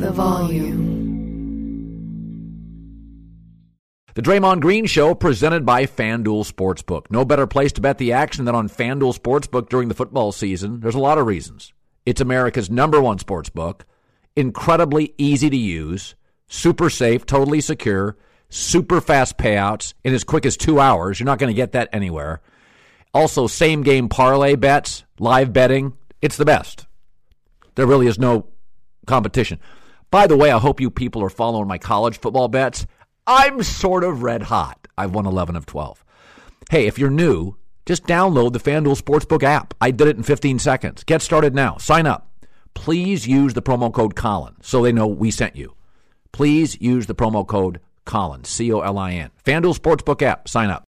the volume. The Draymond Green Show, presented by FanDuel Sportsbook. No better place to bet the action than on FanDuel Sportsbook during the football season. There's a lot of reasons. It's America's #1 sportsbook. Incredibly easy to use. Super safe, totally secure. Super fast payouts in as quick as 2 hours. You're not going to get that anywhere. Also, same-game parlay bets, live betting. It's the best. There really is no competition. By the way, I hope you people are following my college football bets. I'm sort of red hot. I've won 11 of 12. Hey, if you're new, just download the FanDuel Sportsbook app. I did it in 15 seconds. Get started now. Sign up. Please use the promo code Colin so they know we sent you. Please use the promo code Colin, C-O-L-I-N. FanDuel Sportsbook app. Sign up.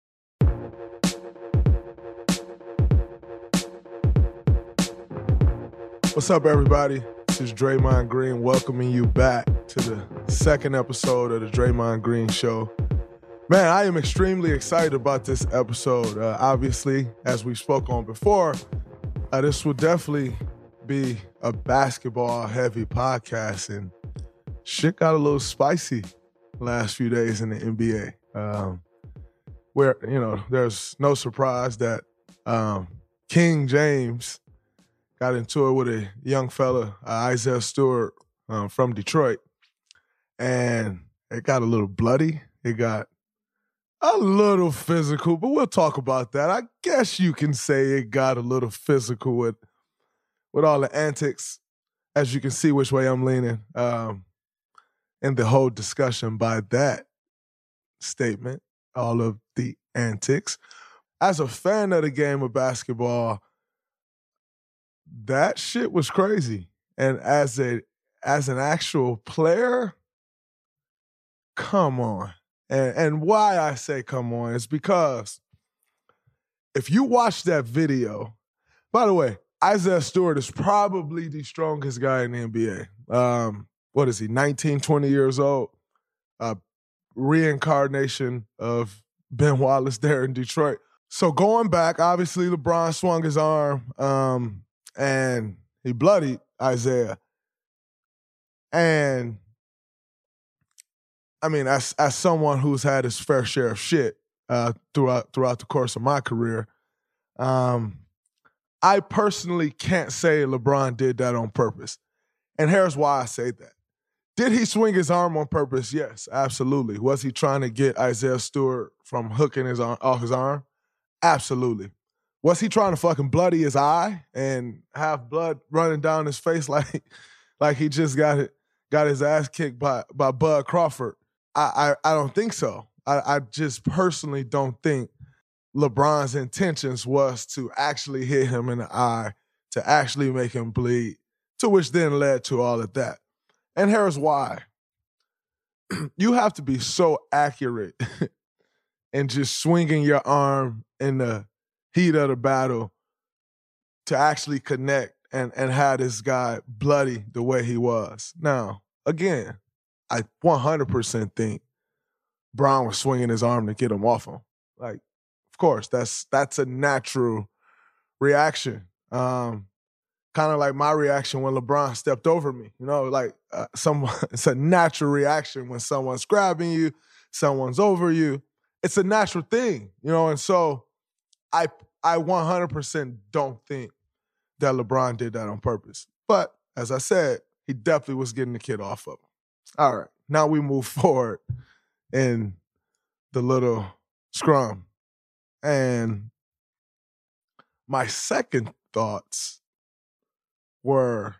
What's up, everybody? This is Draymond Green welcoming you back to the second episode of the Draymond Green Show. Man, I am extremely excited about this episode. Obviously, as we spoke on before, this will definitely be a basketball-heavy podcast, and shit got a little spicy last few days in the NBA. Where, there's no surprise that King James got into it with a young fella, Isaiah Stewart from Detroit. And it got a little bloody. It got a little physical, but we'll talk about that. I guess you can say it got a little physical with all the antics, as you can see which way I'm leaning, and the whole discussion by that statement, all of the antics. As a fan of the game of basketball, that shit was crazy. And as an actual player, come on. And why I say come on is because if you watch that video, by the way, Isaiah Stewart is probably the strongest guy in the NBA. What is he, 19, 20 years old? Reincarnation of Ben Wallace there in Detroit. So going back, obviously LeBron swung his arm, and he bloodied Isaiah. And I mean, as someone who's had his fair share of shit throughout the course of my career, I personally can't say LeBron did that on purpose. And here's why I say that. Did he swing his arm on purpose? Yes, absolutely. Was he trying to get Isaiah Stewart from hooking his arm off his arm? Absolutely. Was he trying to fucking bloody his eye and have blood running down his face like he just got his ass kicked by Bud Crawford? I don't think so. I just personally don't think LeBron's intentions was to actually hit him in the eye, to actually make him bleed, to which then led to all of that. And here's why. You have to be so accurate in just swinging your arm in the heat of the battle to actually connect and have this guy bloody the way he was. Now, again, I 100% think Brown was swinging his arm to get him off him. Like, of course, that's a natural reaction. Kind of like my reaction when LeBron stepped over me. It's a natural reaction when someone's grabbing you, someone's over you. It's a natural thing, and so I 100% don't think that LeBron did that on purpose. But as I said, he definitely was getting the kid off of him. All right, now we move forward in the little scrum. And my second thoughts were,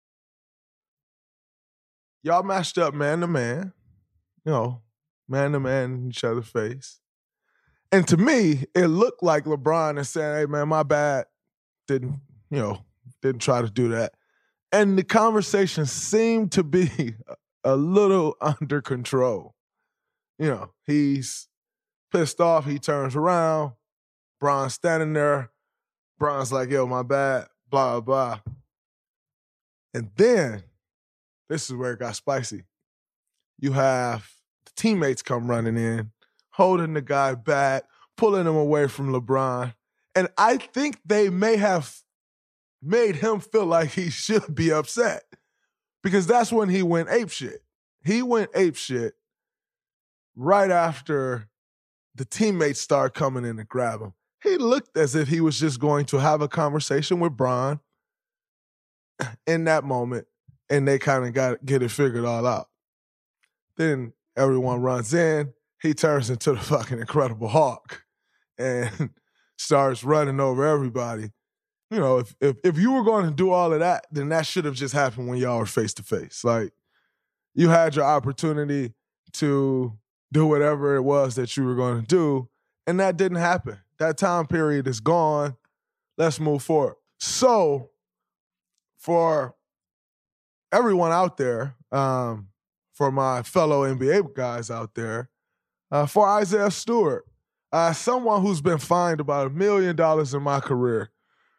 y'all matched up man to man, man to man in each other's face. And to me, it looked like LeBron is saying, hey, man, my bad. Didn't try to do that. And the conversation seemed to be a little under control. He's pissed off. He turns around. Bron's standing there. Bron's like, yo, my bad, blah, blah. And then, this is where it got spicy. You have the teammates come running in, holding the guy back, pulling him away from LeBron. And I think they may have made him feel like he should be upset. Because that's when he went apeshit. He went apeshit right after the teammates started coming in to grab him. He looked as if he was just going to have a conversation with Bron in that moment, and they kind of get it figured all out. Then everyone runs in. He turns into the fucking Incredible Hulk and starts running over everybody. You know, if you were going to do all of that, then that should have just happened when y'all were face to face. Like, you had your opportunity to do whatever it was that you were going to do, and that didn't happen. That time period is gone. Let's move forward. So, for everyone out there, for my fellow NBA guys out there, for Isaiah Stewart, someone who's been fined about $1 million in my career,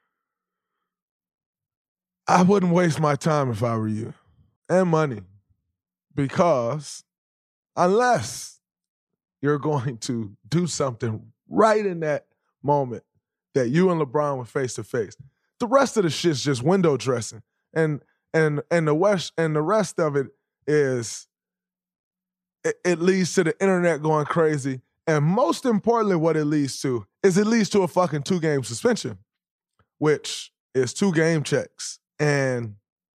I wouldn't waste my time if I were you, and money, because unless you're going to do something right in that moment that you and LeBron were face to face, the rest of the shit's just window dressing, and the rest of it is it leads to the internet going crazy, and most importantly, what it leads to is it leads to a fucking 2-game suspension, which is 2 game checks. And,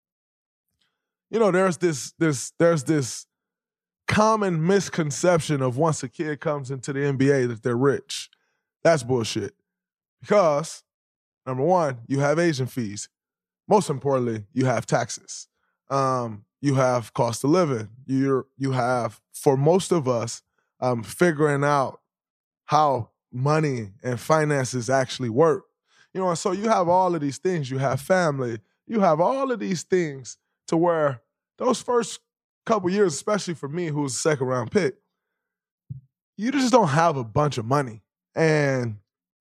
you know, there's this common misconception of once a kid comes into the NBA that they're rich. That's bullshit. Because, number one, you have agent fees. Most importantly, you have taxes. You have cost of living. You have, for most of us, figuring out how money and finances actually work. You know, and so you have all of these things. You have family. You have all of these things to where those first couple years, especially for me, who was a second-round pick, you just don't have a bunch of money. And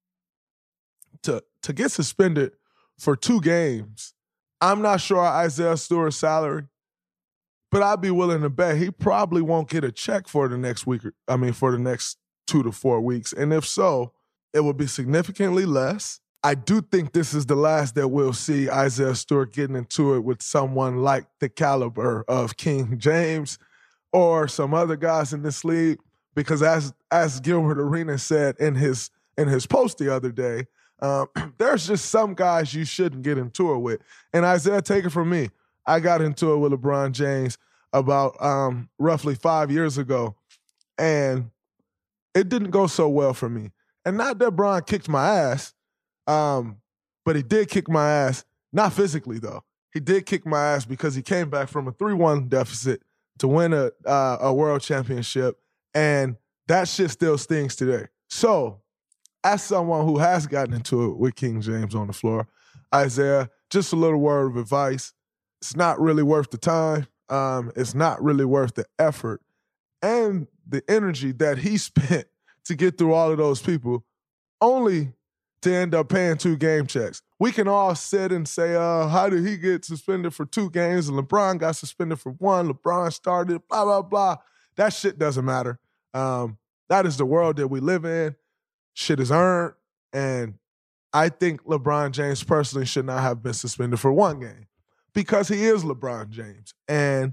to get suspended for 2 games, I'm not sure Isaiah Stewart's salary, but I'd be willing to bet he probably won't get a check for the next week. For the next 2 to 4 weeks. And if so, it would be significantly less. I do think this is the last that we'll see Isaiah Stewart getting into it with someone like the caliber of King James or some other guys in this league, because as Gilbert Arenas said in his post the other day, there's just some guys you shouldn't get into it with. And Isaiah, take it from me, I got into it with LeBron James about roughly 5 years ago, and it didn't go so well for me. And not that Bron kicked my ass, but he did kick my ass, not physically though. He did kick my ass because he came back from a 3-1 deficit to win a world championship, and that shit still stings today. So, as someone who has gotten into it with King James on the floor, Isaiah, just a little word of advice. It's not really worth the time. It's not really worth the effort and the energy that he spent to get through all of those people, only to end up paying 2 game checks. We can all sit and say, how did he get suspended for 2 games and LeBron got suspended for 1, LeBron started, blah, blah, blah. That shit doesn't matter. That is the world that we live in. Shit is earned, and I think LeBron James personally should not have been suspended for 1 game because he is LeBron James. And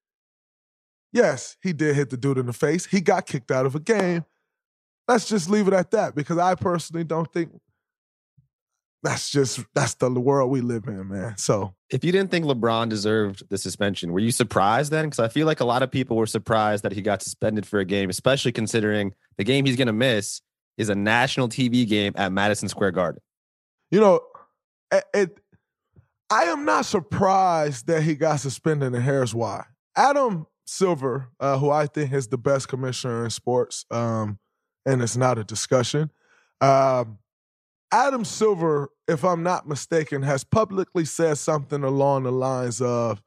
yes, he did hit the dude in the face. He got kicked out of a game. Let's just leave it at that, because I personally don't think that's the world we live in, man. So if you didn't think LeBron deserved the suspension, were you surprised then? Because I feel like a lot of people were surprised that he got suspended for a game, especially considering the game he's going to miss is a national TV game at Madison Square Garden. You know, I am not surprised that he got suspended, and here's why. Adam Silver, who I think is the best commissioner in sports, and it's not a discussion, Adam Silver, if I'm not mistaken, has publicly said something along the lines of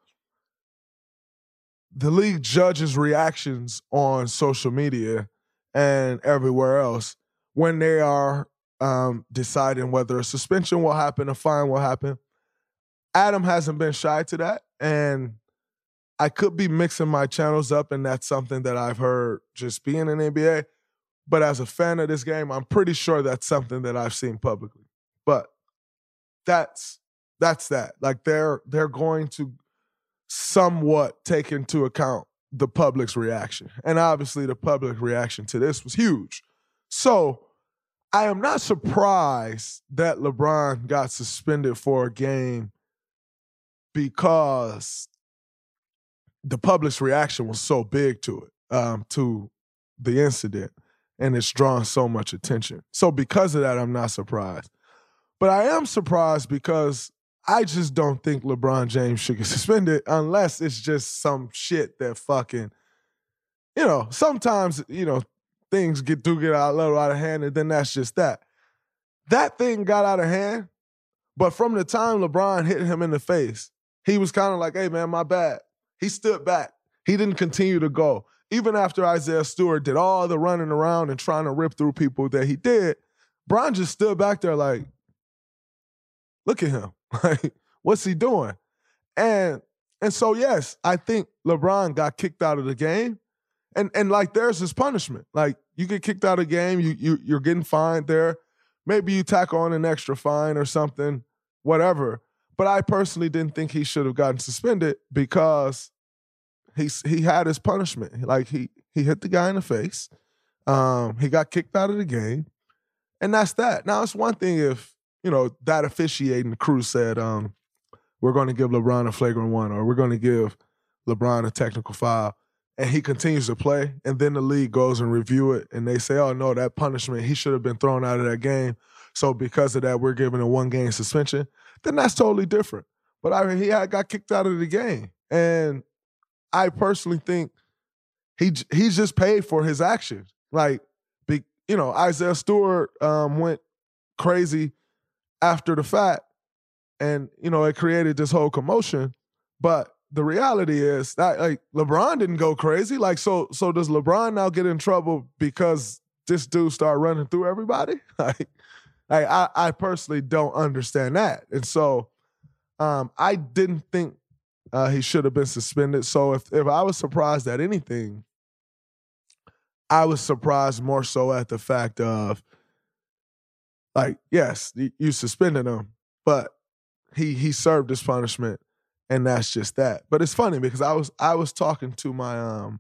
the league judges reactions on social media and everywhere else when they are deciding whether a suspension will happen, a fine will happen. Adam hasn't been shy to that, and I could be mixing my channels up, and that's something that I've heard just being in the NBA. But as a fan of this game, I'm pretty sure that's something that I've seen publicly. But that's that. Like they're going to somewhat take into account the public's reaction. And obviously the public reaction to this was huge. So I am not surprised that LeBron got suspended for a game because the public's reaction was so big to it, to the incident, and it's drawn so much attention. So because of that, I'm not surprised. But I am surprised because I just don't think LeBron James should get suspended unless it's just some shit that fucking, sometimes, things get a little out of hand, and then that's just that. That thing got out of hand, but from the time LeBron hit him in the face, he was kind of like, hey, man, my bad. He stood back. He didn't continue to go. Even after Isaiah Stewart did all the running around and trying to rip through people that he did, Bron just stood back there like, look at him. Like, what's he doing? And so, yes, I think LeBron got kicked out of the game. And like, there's his punishment. Like, you get kicked out of the game, you're getting fined there. Maybe you tack on an extra fine or something, whatever. But I personally didn't think he should have gotten suspended because he had his punishment. Like, he hit the guy in the face. He got kicked out of the game. And that's that. Now, it's one thing if, that officiating crew said, we're going to give LeBron a flagrant one, or we're going to give LeBron a technical foul, and he continues to play, and then the league goes and review it, and they say, oh, no, that punishment, he should have been thrown out of that game. So because of that, we're giving a 1-game suspension. Then that's totally different. But I mean, he got kicked out of the game. And I personally think he's just paid for his actions. Like, Isaiah Stewart went crazy after the fact, and, it created this whole commotion. But the reality is that, like, LeBron didn't go crazy. Like, so does LeBron now get in trouble because this dude started running through everybody? I personally don't understand that. And so I didn't think he should have been suspended. So if I was surprised at anything, I was surprised more so at the fact of, like, yes, you suspended him, but he served his punishment, and that's just that. But it's funny because I was talking to my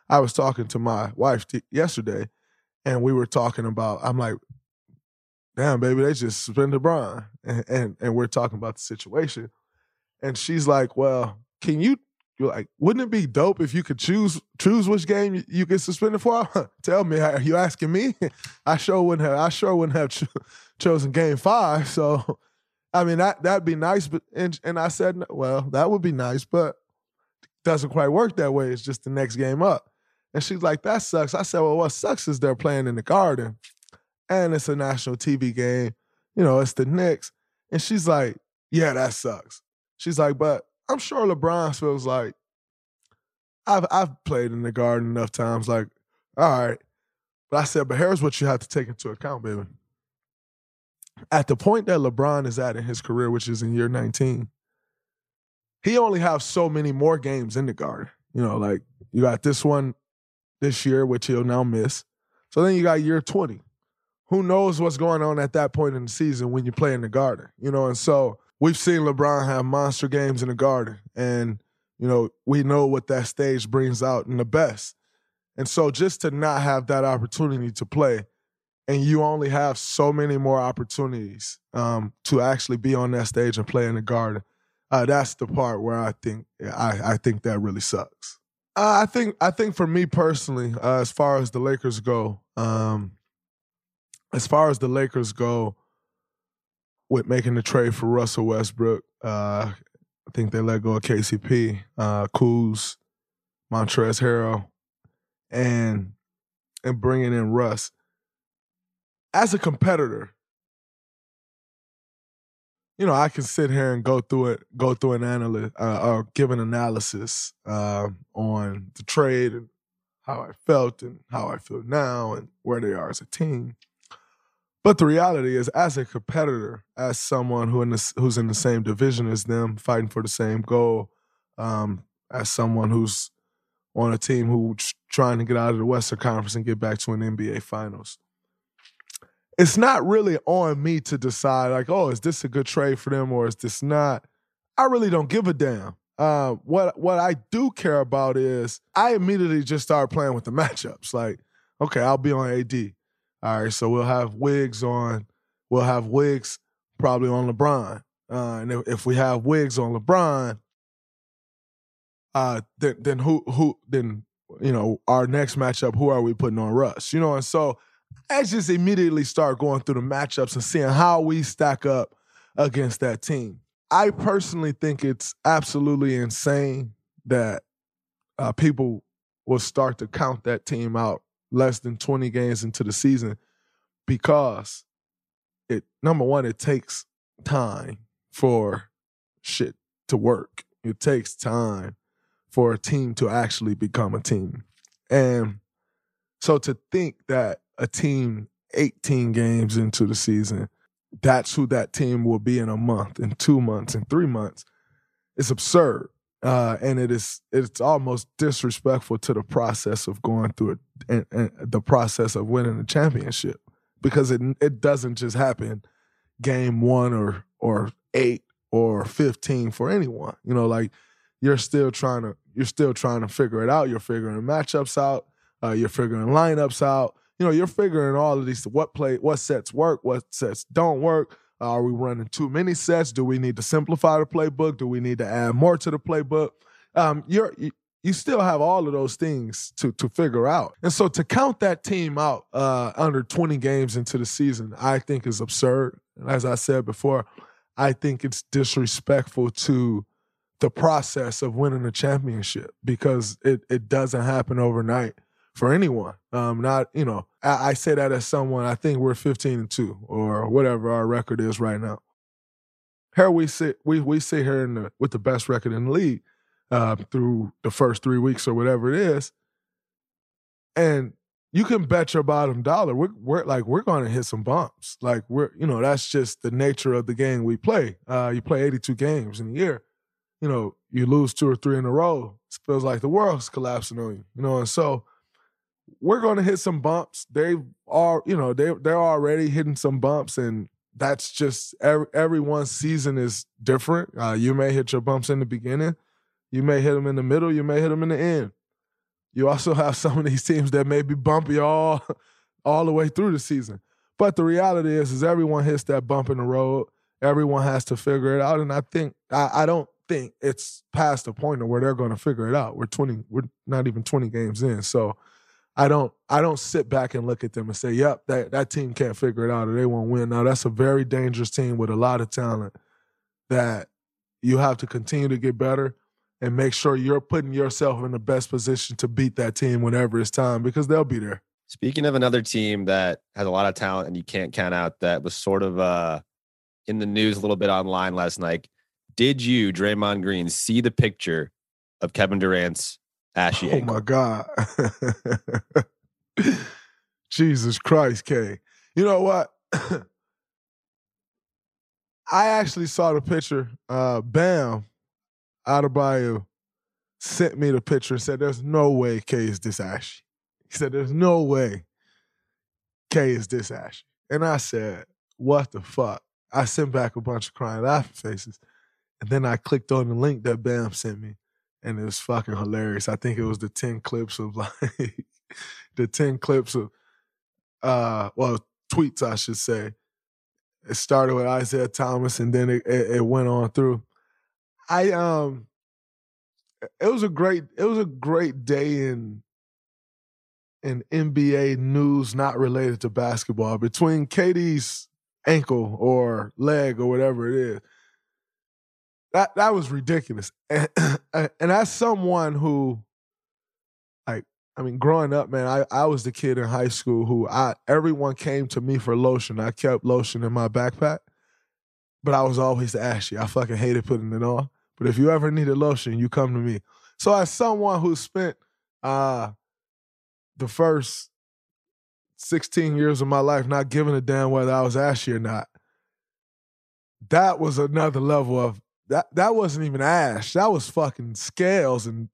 wife yesterday, and we were talking about, I'm like, damn, baby, they just suspended Bron. And we're talking about the situation. And she's like, well, you're like, wouldn't it be dope if you could choose which game you get suspended for? Tell me, are you asking me? I sure wouldn't have chosen game 5. So, I mean, that'd be nice. But and I said, well, that would be nice, but it doesn't quite work that way. It's just the next game up. And she's like, that sucks. I said, well, what sucks is they're playing in the Garden, and it's a national TV game. It's the Knicks. And she's like, yeah, that sucks. She's like, but I'm sure LeBron feels like, I've played in the Garden enough times. Like, all right. But I said, but here's what you have to take into account, baby. At the point that LeBron is at in his career, which is in year 19, he only has so many more games in the Garden. Like, you got this one this year, which he'll now miss. So then you got year 20. Who knows what's going on at that point in the season when you play in the Garden, and so we've seen LeBron have monster games in the Garden, and, we know what that stage brings out in the best. And so just to not have that opportunity to play, and you only have so many more opportunities to actually be on that stage and play in the Garden, that's the part where I think that really sucks. I think for me personally, as far as the Lakers go, with making the trade for Russell Westbrook, I think they let go of KCP, Kuz, Montrezl Harrell, and bringing in Russ. As a competitor, I can sit here and go through an analysis or give an analysis on the trade and how I felt and how I feel now and where they are as a team. But the reality is, as a competitor, as someone who's in the same division as them, fighting for the same goal, as someone who's on a team who's trying to get out of the Western Conference and get back to an NBA Finals, it's not really on me to decide, like, oh, is this a good trade for them or is this not? I really don't give a damn. What I do care about is I immediately just started playing with the matchups. Like, okay, I'll be on AD. All right, so we'll have Wiggs probably on LeBron. And if we have Wiggs on LeBron, then our next matchup, who are we putting on Russ? And so I just immediately start going through the matchups and seeing how we stack up against that team. I personally think it's absolutely insane that people will start to count that team out less than 20 games into the season because number one, it takes time for shit to work. It takes time for a team to actually become a team. And so to think that a team 18 games into the season, that's who that team will be in a month, in 2 months, in 3 months, it's absurd. And it's almost disrespectful to the process of going through it and the process of winning a championship, because it doesn't just happen game 1 or 8 or 15 for anyone. Like you're still trying to figure it out. You're figuring matchups out. You're figuring lineups out. You're figuring all of these, what sets work, what sets don't work. Are we running too many sets? Do we need to simplify the playbook? Do we need to add more to the playbook? You still have all of those things to figure out. And so to count that team out under 20 games into the season, I think is absurd. And as I said before, I think it's disrespectful to the process of winning a championship, because it doesn't happen overnight for anyone. I say that as someone, I think we're 15-2 or whatever our record is right now. Here we sit here with the best record in the league through the first 3 weeks or whatever it is, and you can bet your bottom dollar we're going to hit some bumps. Like that's just the nature of the game we play. You play 82 games in a year. You lose 2 or 3 in a row, it feels like the world's collapsing on you. And so we're going to hit some bumps. They're already hitting some bumps, and that's just everyone's season is different. You may hit your bumps in the beginning, you may hit them in the middle, you may hit them in the end. You also have some of these teams that may be bumpy all the way through the season. But the reality is everyone hits that bump in the road. Everyone has to figure it out, and I don't think it's past the point of where they're going to figure it out. We're not even 20 games in, so I don't sit back and look at them and say, yep, that team can't figure it out or they won't win. Now, that's a very dangerous team with a lot of talent that you have to continue to get better and make sure you're putting yourself in the best position to beat that team whenever it's time, because they'll be there. Speaking of another team that has a lot of talent and you can't count out, that was sort of in the news a little bit online last night, did you, Draymond Green, see the picture of Kevin Durant's ashy ankle? Oh, my God. Jesus Christ, K. You know what? I actually saw the picture. Bam Adebayo sent me the picture and said, there's no way K is this ashy. He said, there's no way K is this ashy. And I said, what the fuck? I sent back a bunch of crying laughing faces. And then I clicked on the link that Bam sent me, and it was fucking hilarious. I think it was the 10 clips of tweets, I should say. It started with Isaiah Thomas, and then it went on through. It was a great day in NBA news not related to basketball, between KD's ankle or leg or whatever it is. That was ridiculous. And as someone who, growing up, man, I was the kid in high school who everyone came to me for lotion. I kept lotion in my backpack, but I was always ashy. I fucking hated putting it on. But if you ever needed lotion, you come to me. So as someone who spent the first 16 years of my life not giving a damn whether I was ashy or not, that was another level of, that wasn't even ash. That was fucking scales, and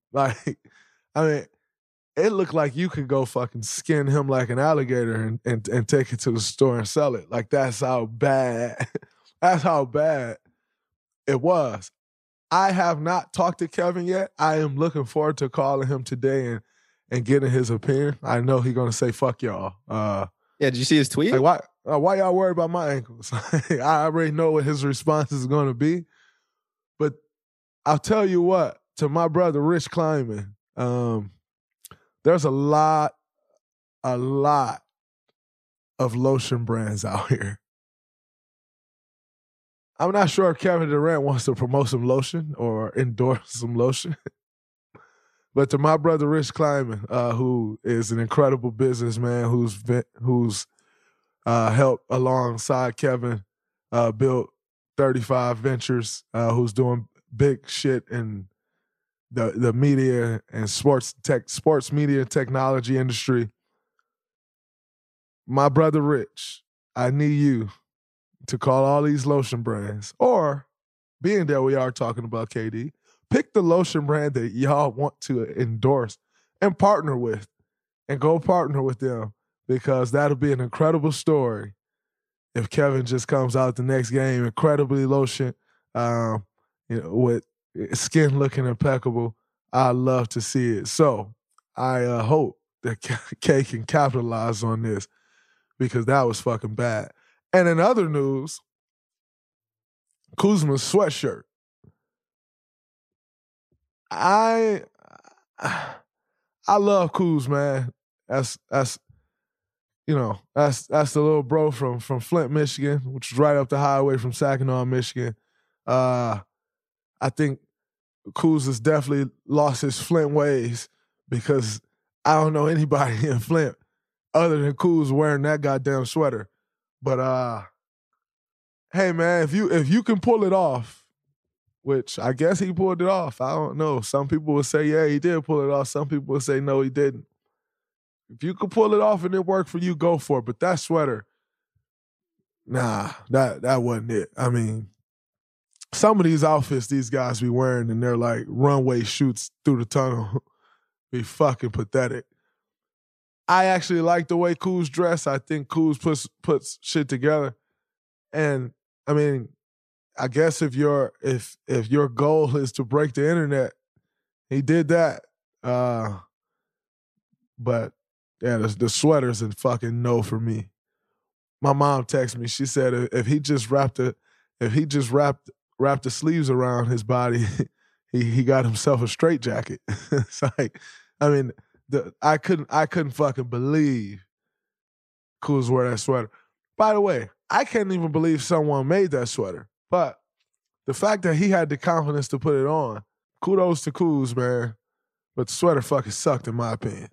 it looked like you could go fucking skin him like an alligator and take it to the store and sell it. Like, that's how bad it was. I have not talked to Kevin yet. I am looking forward to calling him today and getting his opinion. I know he's gonna say "fuck y'all." Yeah, did you see his tweet? Like why y'all worried about my ankles? I already know what his response is gonna be. But I'll tell you what, to my brother Rich Kleiman, there's a lot of lotion brands out here. I'm not sure if Kevin Durant wants to promote some lotion or endorse some lotion. But to my brother Rich Kleiman, who is an incredible businessman who's helped alongside Kevin build 35 Ventures, who's doing big shit in the media and sports media technology industry. My brother Rich, I need you to call all these lotion brands, or being that we are talking about KD, pick the lotion brand that y'all want to endorse and partner with, and go partner with them, because that'll be an incredible story if Kevin just comes out the next game incredibly lotion, with skin looking impeccable. I love to see it. So I hope that K can capitalize on this, because that was fucking bad. And in other news, Kuzma's sweatshirt. I love Kuz, man. That's the little bro from Flint, Michigan, which is right up the highway from Saginaw, Michigan. I think Kuz has definitely lost his Flint ways, because I don't know anybody in Flint other than Kuz wearing that goddamn sweater. But hey man, if you can pull it off, which I guess he pulled it off. I don't know. Some people would say, yeah, he did pull it off. Some people would say, no, he didn't. If you could pull it off and it worked for you, go for it. But that sweater, nah, that wasn't it. I mean, some of these outfits these guys be wearing and they're like runway shoots through the tunnel be fucking pathetic. I actually like the way Kuz dressed. I think Kuz puts shit together. And I mean, I guess if your goal is to break the internet, he did that. But yeah, the sweater's a fucking no for me. My mom texted me. She said if he just wrapped the sleeves around his body, he got himself a straitjacket. It's like, I mean, I couldn't fucking believe Kuz wore that sweater. By the way, I can't even believe someone made that sweater. But the fact that he had the confidence to put it on, kudos to Kuz, man. But the sweater fucking sucked, in my opinion.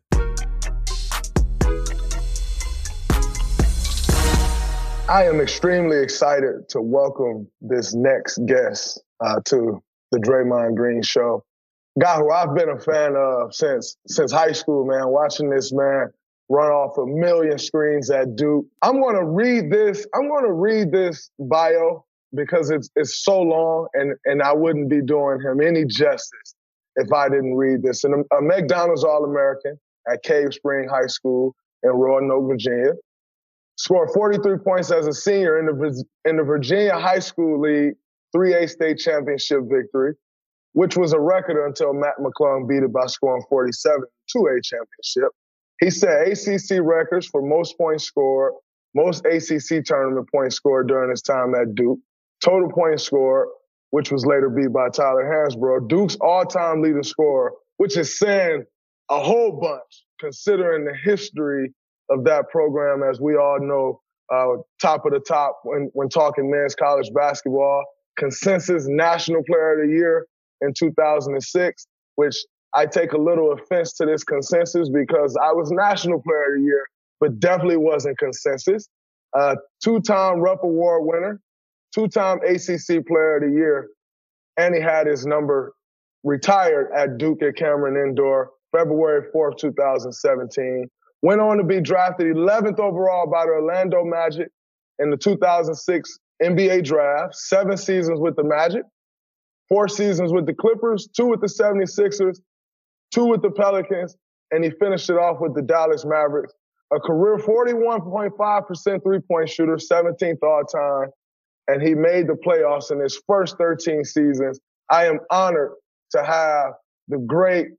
I am extremely excited to welcome this next guest to the Draymond Green Show. Guy who I've been a fan of since high school, man, watching this man run off a million screens at Duke. I'm going to read this bio because it's so long and I wouldn't be doing him any justice if I didn't read this. And a McDonald's All-American at Cave Spring High School in Roanoke, Virginia. Scored 43 points as a senior in the Virginia High School League 3A state championship victory, which was a record until Matt McClung beat it by scoring 47 in 2A championship. He set ACC records for most points scored, most ACC tournament points scored during his time at Duke, total points scored, which was later beat by Tyler Hansbrough, Duke's all-time leading scorer, which is saying a whole bunch considering the history of that program, as we all know, top of the top when talking men's college basketball. Consensus National Player of the Year in 2006, which I take a little offense to this consensus because I was National Player of the Year, but definitely wasn't consensus. Two-time Rupp Award winner, two-time ACC Player of the Year, and he had his number retired at Duke at Cameron Indoor, February 4th, 2017. Went on to be drafted 11th overall by the Orlando Magic in the 2006 NBA draft, 7 seasons with the Magic, 4 seasons with the Clippers, 2 with the 76ers, 2 with the Pelicans, and he finished it off with the Dallas Mavericks. A career 41.5% three-point shooter, 17th all-time, and he made the playoffs in his first 13 seasons I am honored to have the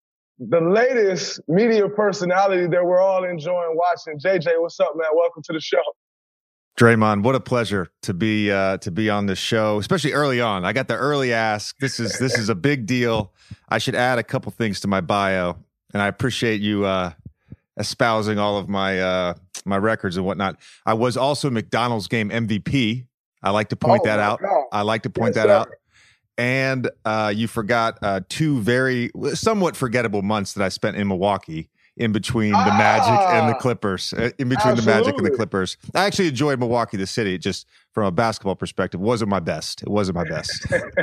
latest media personality that we're all enjoying watching. JJ, what's up, man? Welcome to the show. Draymond, what a pleasure to be on this show, especially early on. I got the early ask. This is a big deal. I should add a couple things to my bio, and I appreciate you espousing all of my my records and whatnot. I was also McDonald's game MVP. I like to point that out. God. I like to point that out. And you forgot two very somewhat forgettable months that I spent in Milwaukee. In between the Magic and the Clippers. In between the Magic and the Clippers. I actually enjoyed Milwaukee, the city. It just, from a basketball perspective, wasn't my best. It wasn't my best.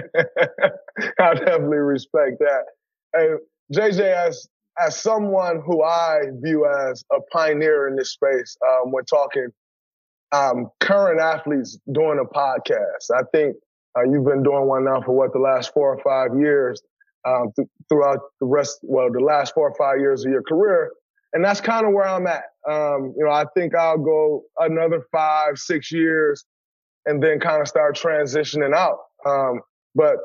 I definitely respect that. Hey, JJ, as someone who I view as a pioneer in this space, when talking current athletes doing a podcast, I think you've been doing one now for the last 4 or 5 years. Throughout the last 4 or 5 years of your career. And that's kind of where I'm at. I think I'll go another 5, 6 years and then kind of start transitioning out. But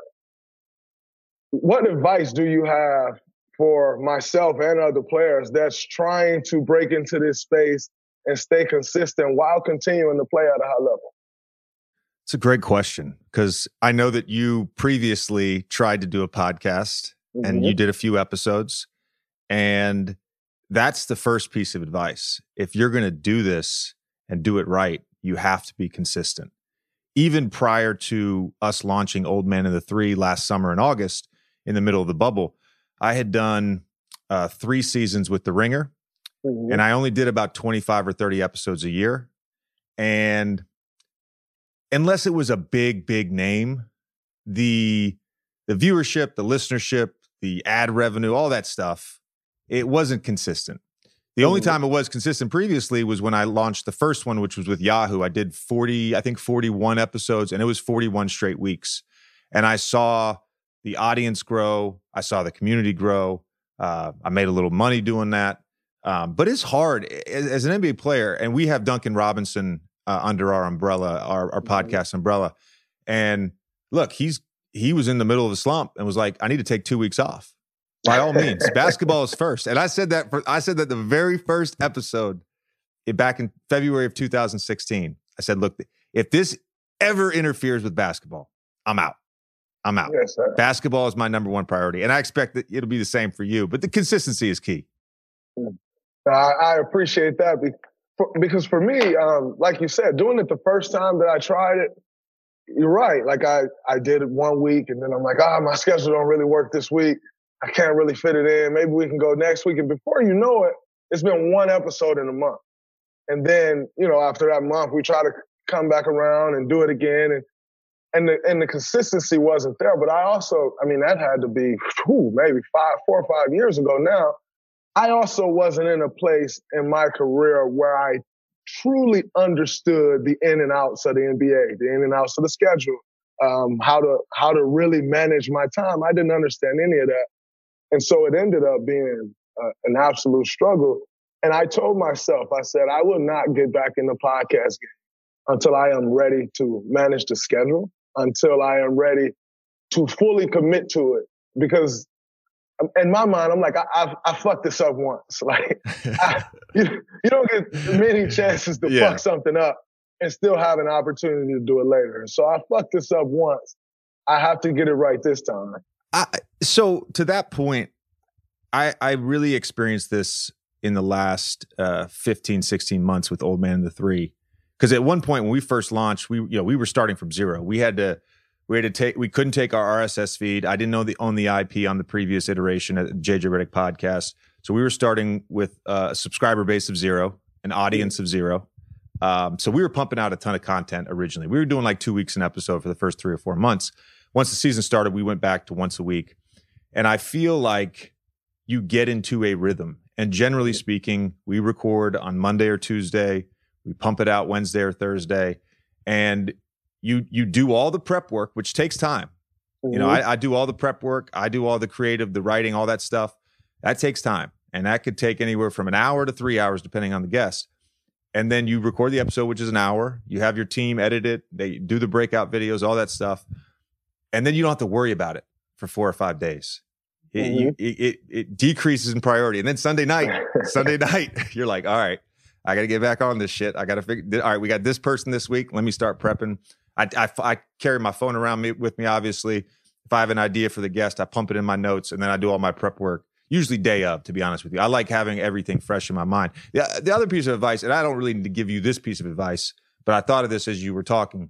what advice do you have for myself and other players that's trying to break into this space and stay consistent while continuing to play at a high level? It's a great question because I know that you previously tried to do a podcast and you did a few episodes, and that's the first piece of advice. If you're going to do this and do it right, you have to be consistent. Even prior to us launching Old Man and the Three last summer in August, in the middle of the bubble, I had done 3 seasons with The Ringer, and I only did about 25 or 30 episodes a year. And unless it was a big name, the viewership, the listenership, the ad revenue, all that stuff, it wasn't consistent. The only time it was consistent previously was when I launched the first one, which was with Yahoo. I did 41 episodes, and it was 41 straight weeks. And I saw the audience grow. I saw the community grow. I made a little money doing that. But it's hard as an NBA player, and we have Duncan Robinson under our umbrella, our podcast umbrella. And look, he was in the middle of a slump and was like, I need to take 2 weeks off. By all means, basketball is first. And I said that the very first episode back in February of 2016. I said, look, if this ever interferes with basketball, I'm out. Yes, sir. Basketball is my number one priority. And I expect that it'll be the same for you, but the consistency is key. I appreciate that. Because for me, like you said, doing it the first time that I tried it, you're right. Like I did it 1 week and then I'm like, my schedule don't really work this week. I can't really fit it in. Maybe we can go next week. And before you know it, it's been 1 episode in a month. And then, after that month, we try to come back around and do it again. And the consistency wasn't there. But that had to be maybe 4 or 5 years ago now. I also wasn't in a place in my career where I truly understood the in and outs of the NBA, the in and outs of the schedule, how to really manage my time. I didn't understand any of that. And so it ended up being an absolute struggle. And I told myself, I said, I will not get back in the podcast game until I am ready to manage the schedule, until I am ready to fully commit to it. Because in my mind, I'm like, I fucked this up once. Like, you don't get many chances to fuck something up and still have an opportunity to do it later. And so I fucked this up once. I have to get it right this time. So to that point, I really experienced this in the last 15, 16 months with Old Man and the Three. Because at one point when we first launched, we were starting from zero. We couldn't take our RSS feed. I didn't own the IP on the previous iteration at JJ Redick Podcast. So we were starting with a subscriber base of 0, an audience of 0. So we were pumping out a ton of content originally. We were doing like 2 weeks an episode for the first 3 or 4 months. Once the season started, we went back to once a week. And I feel like you get into a rhythm. And generally speaking, we record on Monday or Tuesday. We pump it out Wednesday or Thursday. And you do all the prep work, which takes time. Mm-hmm. I do all the prep work. I do all the creative, the writing, all that stuff. That takes time. And that could take anywhere from an hour to 3 hours, depending on the guest. And then you record the episode, which is an hour. You have your team edit it. They do the breakout videos, all that stuff. and then you don't have to worry about it for 4 or 5 days. It decreases in priority. And then Sunday night, you're like, all right, I got to get back on this shit. I got to figure, all right, we got this person this week. Let me start prepping. I carry my phone around with me, obviously. If I have an idea for the guest, I pump it in my notes, and then I do all my prep work, usually day of, to be honest with you. I like having everything fresh in my mind. The other piece of advice, and I don't really need to give you this piece of advice, but I thought of this as you were talking.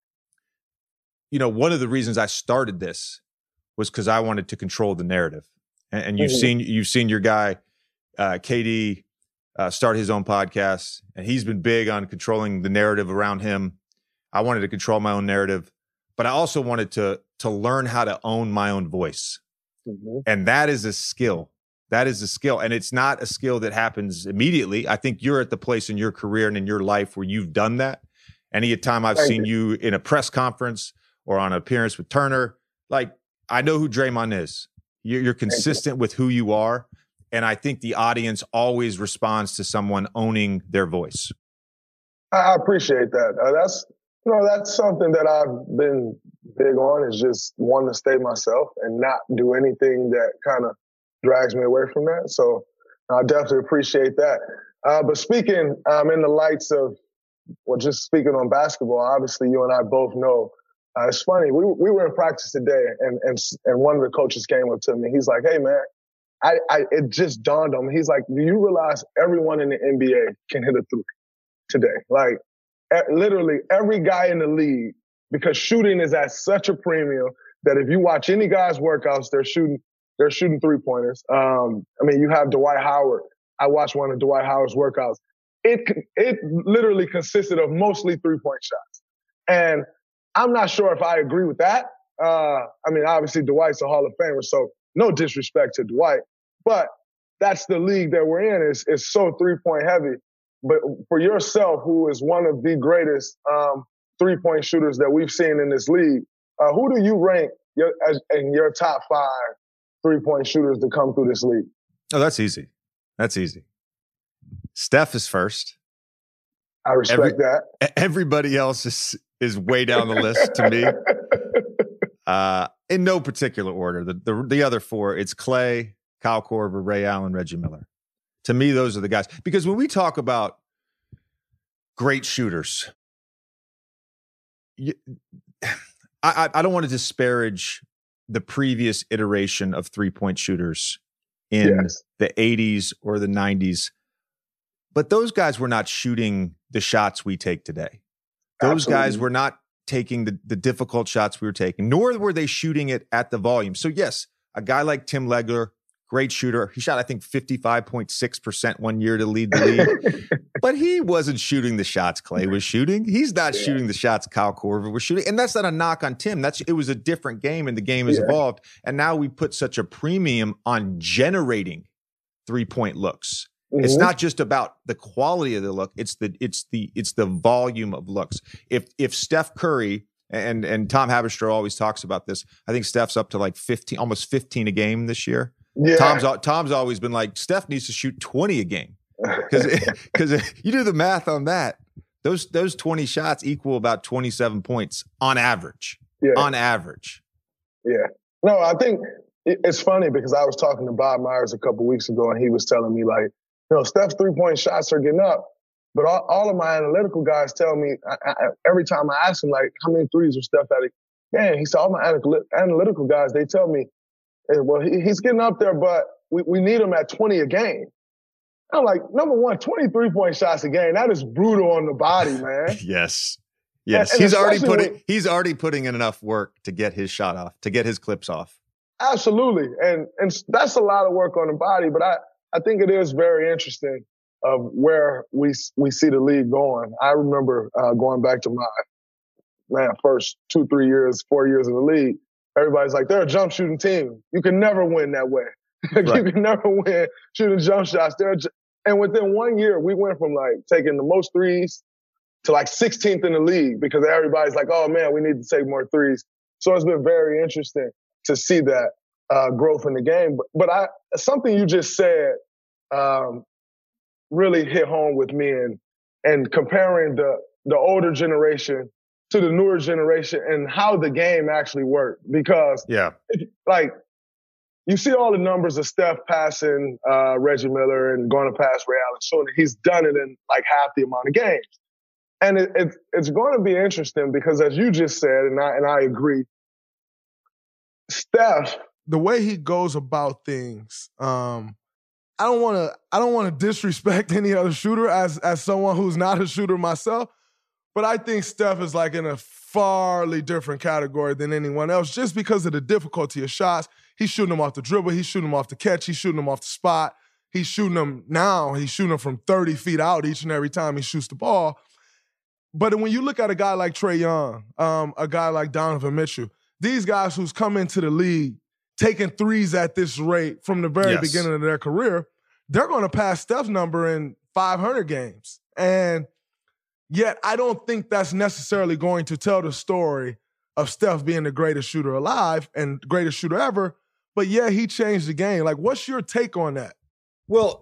You know, one of the reasons I started this was because I wanted to control the narrative. And you've seen your guy, KD, start his own podcast, and he's been big on controlling the narrative around him. I wanted to control my own narrative, but I also wanted to learn how to own my own voice. And that is a skill. That is a skill. And it's not a skill that happens immediately. I think you're at the place in your career and in your life where you've done that. Any time I've seen you in a press conference or on an appearance with Turner, like, I know who Draymond is. You're consistent with who you are. And I think the audience always responds to someone owning their voice. I appreciate that. That's something that I've been big on, is just wanting to stay myself and not do anything that kind of drags me away from that. So I definitely appreciate that. But speaking in the lights of, well, just speaking on basketball, obviously you and I both know, it's funny. We were in practice today, and one of the coaches came up to me. He's like, "Hey, man, it just dawned on me." He's like, "Do you realize everyone in the NBA can hit a three today? Like, literally every guy in the league, because shooting is at such a premium that if you watch any guy's workouts, they're shooting 3-pointers. I mean, you have Dwight Howard. I watched one of Dwight Howard's workouts. It literally consisted of mostly 3-point shots, and I'm not sure if I agree with that. I mean, obviously Dwight's a Hall of Famer, so no disrespect to Dwight, but that's the league that we're in. Is so 3-point heavy. But for yourself, who is one of the greatest 3-point shooters that we've seen in this league, who do you rank in your top 5 3-point shooters to come through this league? Oh, that's easy. Steph is first. I respect that. Everybody else is way down the list to me. In no particular order. The other 4, it's Klay, Kyle Korver, Ray Allen, Reggie Miller. To me, those are the guys. Because when we talk about great shooters, I don't want to disparage the previous iteration of 3-point shooters in the 80s or the 90s. But those guys were not shooting the shots we take today. Those guys were not taking the difficult shots we were taking, nor were they shooting it at the volume. So yes, a guy like Tim Legler, great shooter. He shot, I think, 55.6% one year to lead the league. But he wasn't shooting the shots Klay was shooting. He's not shooting the shots Kyle Korver was shooting. And that's not a knock on Tim. It was a different game, and the game has evolved. And now we put such a premium on generating 3-point looks. It's not just about the quality of the look. It's the volume of looks. If Steph Curry, and Tom Haberstroh always talks about this, I think Steph's up to like 15, almost 15 a game this year. Yeah. Tom's always been like, Steph needs to shoot 20 a game, because you do the math on that. Those 20 shots equal about 27 points on average. Yeah. On average. Yeah. No, I think it's funny because I was talking to Bob Myers a couple weeks ago, and he was telling me, like, Steph's 3-point shots are getting up, but all of my analytical guys tell me, every time I ask him, like, how many threes was Steph at a game? He said, all my analytical guys, they tell me, well, he's getting up there, but we need him at 20 a game. I'm like, number one, 23-point shots a game. That is brutal on the body, man. Yes. And he's already putting in enough work to get his shot off, to get his clips off. Absolutely. And that's a lot of work on the body, but I think it is very interesting of where we see the league going. I remember going back to my first 2, 3 years, 4 years in the league. Everybody's like, they're a jump shooting team. You can never win that way. Right. You can never win shooting jump shots. And within 1 year, we went from like taking the most threes to like 16th in the league, because everybody's like, oh man, we need to take more threes. So it's been very interesting to see that growth in the game. But something you just said really hit home with me, and comparing the older generation to the newer generation and how the game actually worked. Because you see all the numbers of Steph passing Reggie Miller and going to pass Ray Allen, showing that he's done it in like half the amount of games. And it's going to be interesting because, as you just said, and I agree, Steph, the way he goes about things, I don't want to disrespect any other shooter as someone who's not a shooter myself, but I think Steph is like in a farly different category than anyone else just because of the difficulty of shots. He's shooting them off the dribble. He's shooting them off the catch. He's shooting them off the spot. He's shooting them from 30 feet out each and every time he shoots the ball. But when you look at a guy like Trae Young, a guy like Donovan Mitchell, these guys who's come into the league taking threes at this rate from the very beginning of their career, they're going to pass Steph's number in 500 games. And yet I don't think that's necessarily going to tell the story of Steph being the greatest shooter alive and greatest shooter ever. But yeah, he changed the game. Like, what's your take on that? Well,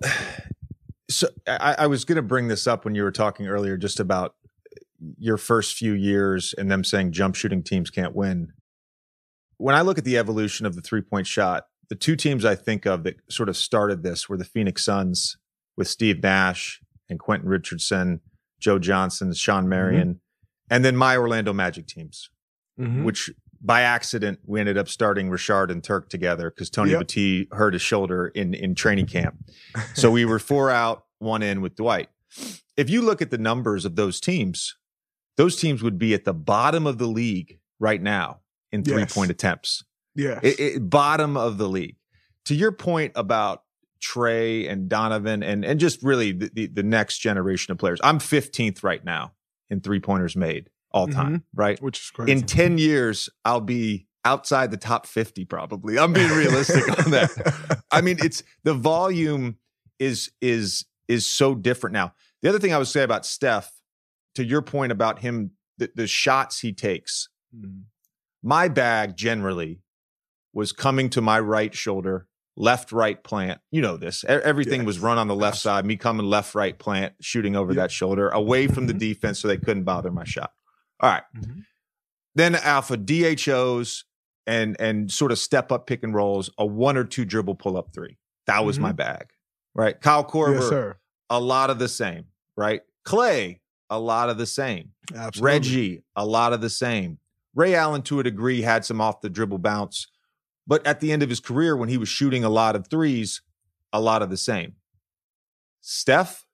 so I was going to bring this up when you were talking earlier just about your first few years and them saying jump shooting teams can't win. When I look at the evolution of the three-point shot, the two teams I think of that sort of started this were the Phoenix Suns with Steve Nash and Quentin Richardson, Joe Johnson, Sean Marion, and then my Orlando Magic teams, which by accident we ended up starting Richard and Turk together because Tony Battie hurt his shoulder in training camp. So we were 4 out, 1 in with Dwight. If you look at the numbers of those teams would be at the bottom of the league right now in three-point attempts. Yeah, bottom of the league. To your point about Trae and Donovan and just really the next generation of players, I'm 15th right now in three-pointers made all time, right? Which is crazy. In 10 years, I'll be outside the top 50 probably. I'm being realistic on that. I mean, it's the volume is so different now. The other thing I would say about Steph, to your point about him, the shots he takes, my bag generally was coming to my right shoulder, left, right plant. You know this. Everything was run on the left side, me coming left, right plant, shooting over that shoulder, away from the defense so they couldn't bother my shot. All right. Then alpha DHOs and sort of step up pick and rolls, a 1 or 2 dribble pull up 3. That was my bag, right? Kyle Korver, a lot of the same, right? Clay, a lot of the same. Absolutely. Reggie, a lot of the same. Ray Allen, to a degree, had some off the dribble bounce, but at the end of his career, when he was shooting a lot of threes, a lot of the same. Steph,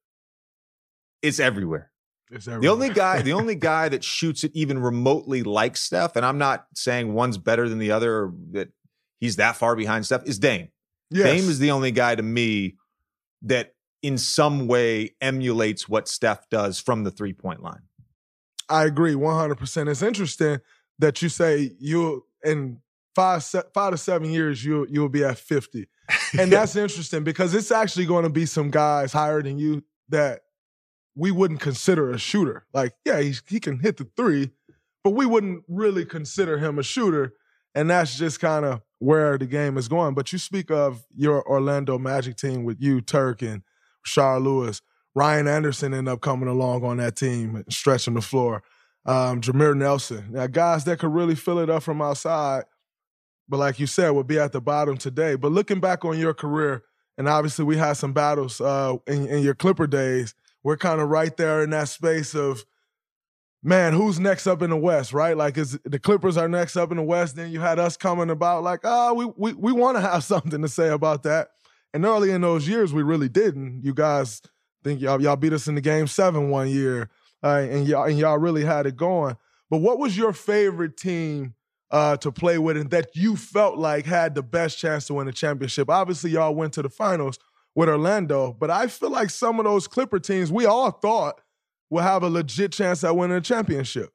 it's everywhere. The only guy that shoots it even remotely like Steph, and I'm not saying one's better than the other or that he's that far behind Steph, is Dame. Yes. Dame is the only guy to me that in some way emulates what Steph does from the three-point line. I agree 100%. It's interesting that you say you'll in 5 to 7 years you'll be at 50. And that's interesting because it's actually going to be some guys higher than you that we wouldn't consider a shooter. Like, yeah, he can hit the 3, but we wouldn't really consider him a shooter. And that's just kind of where the game is going. But you speak of your Orlando Magic team with you, Turk, and Rashard Lewis. Ryan Anderson ended up coming along on that team and stretching the floor. Jameer Nelson. Now, guys that could really fill it up from outside, but like you said, would be at the bottom today. But looking back on your career, and obviously we had some battles in your Clipper days, we're kind of right there in that space of, man, who's next up in the West, right? Like, the Clippers are next up in the West. Then you had us coming about like, we want to have something to say about that. And early in those years, we really didn't. You guys think y'all beat us in the Game 7 one year, and y'all really had it going. But what was your favorite team to play with and that you felt like had the best chance to win a championship? Obviously, y'all went to the finals with Orlando, but I feel like some of those Clipper teams we all thought will have a legit chance at winning a championship.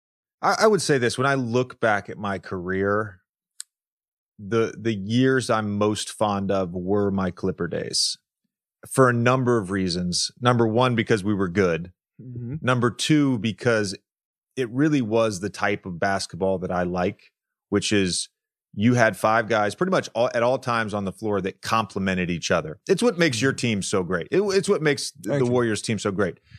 I would say this. When I look back at my career, the years I'm most fond of were my Clipper days for a number of reasons. Number one, because we were good. Number two, because it really was the type of basketball that I like, which is you had 5 guys pretty much at all times on the floor that complemented each other. It's what makes your team so great. It's what makes the Warriors team so great.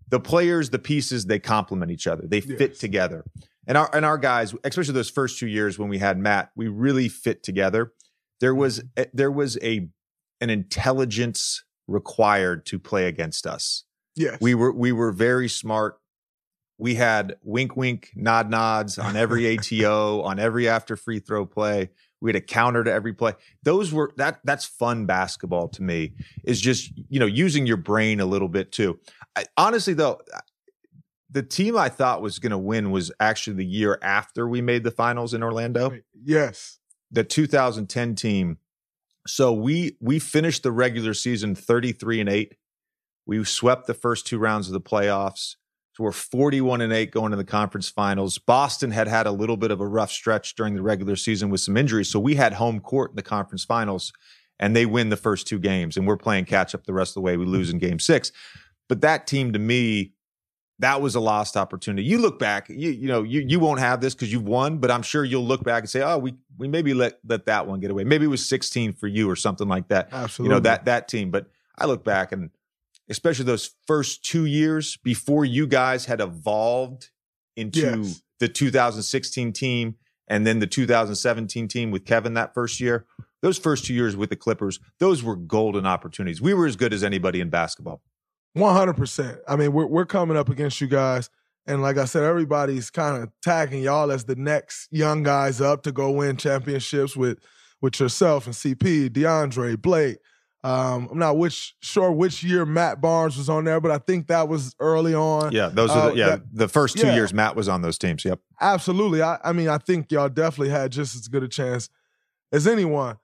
the players, the pieces, they complement each other. They fit together. And our guys, especially those first 2 years when we had Matt, we really fit together. There was an intelligence required to play against us. Yes. We were very smart. We had wink, wink, nod, nods on every ATO, on every after free throw play. We had a counter to every play. That's fun basketball to me, is just, using your brain a little bit too. Honestly, though, the team I thought was going to win was actually the year after we made the finals in Orlando. Yes. The 2010 team. So we finished the regular season 33-8. We swept the first 2 rounds of the playoffs. So we're 41-8 going to the conference finals. Boston had a little bit of a rough stretch during the regular season with some injuries. So we had home court in the conference finals, and they win the first 2 games. And we're playing catch up the rest of the way. We lose in game 6. But that team, to me, that was a lost opportunity. You look back, you won't have this because you've won, but I'm sure you'll look back and say, oh, we maybe let that one get away. Maybe it was 16 for you or something like that. Absolutely. That team. But I look back, and especially those first 2 years before you guys had evolved into the 2016 team and then the 2017 team with Kevin that first year, those first 2 years with the Clippers, those were golden opportunities. We were as good as anybody in basketball. 100%. I mean, we're coming up against you guys, and like I said, everybody's kind of tagging y'all as the next young guys up to go win championships with yourself and CP, DeAndre, Blake. I'm not sure which year Matt Barnes was on there, but I think that was early on. Yeah, those are the first 2 years Matt was on those teams. Yep, absolutely. I mean, I think y'all definitely had just as good a chance as anyone.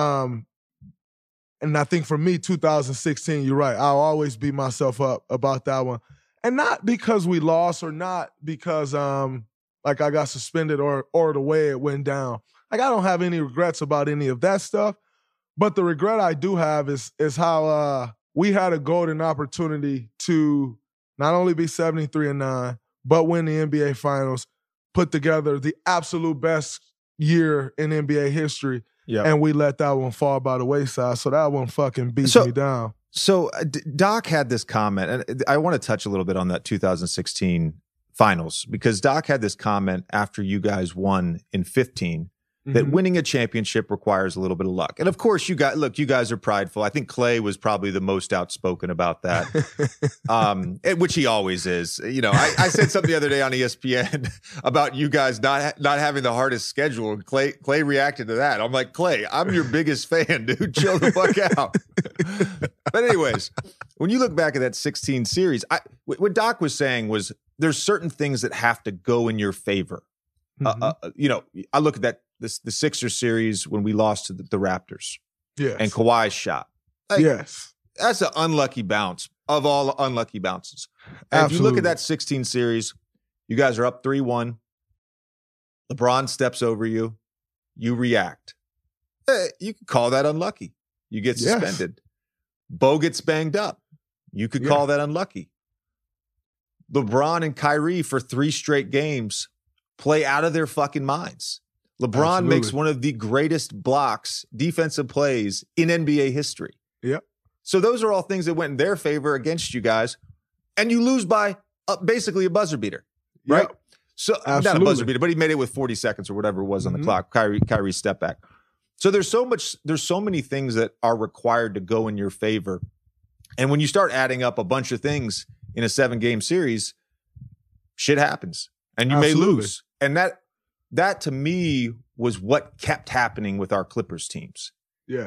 And I think for me, 2016, you're right. I'll always beat myself up about that one. And not because we lost or not because like I got suspended or the way it went down. Like, I don't have any regrets about any of that stuff. But the regret I do have is how we had a golden opportunity to not only be 73-9, but win the NBA Finals, put together the absolute best year in NBA history. Yeah, and we let that one fall by the wayside. So that one fucking beats me down. So Doc had this comment, and I want to touch a little bit on that 2016 finals, because Doc had this comment after you guys won in 15 that winning a championship requires a little bit of luck. And of course, you guys are prideful. I think Clay was probably the most outspoken about that, which he always is. I said something the other day on ESPN about you guys not having the hardest schedule. And Clay reacted to that. I'm like, Clay, I'm your biggest fan, dude. Chill the fuck out. But anyways, when you look back at that 16 series, what Doc was saying was there's certain things that have to go in your favor. I look at the Sixers series when we lost to the Raptors. Yes. And Kawhi's shot. Yes. That's an unlucky bounce of all unlucky bounces. And if you look at that 16 series, you guys are up 3-1. LeBron steps over you. You react. You could call that unlucky. You get suspended. Bo gets banged up. You could call that unlucky. LeBron and Kyrie for 3 straight games play out of their fucking minds. LeBron makes one of the greatest blocks, defensive plays in NBA history. Yep. So those are all things that went in their favor against you guys, and you lose by basically a buzzer beater, right? Yep. So not a buzzer beater, but he made it with 40 seconds or whatever it was on the clock. Kyrie's step back. So there's so many things that are required to go in your favor, and when you start adding up a bunch of things in a 7-game series, shit happens, and you may lose, and that to me was what kept happening with our Clippers teams. Yeah.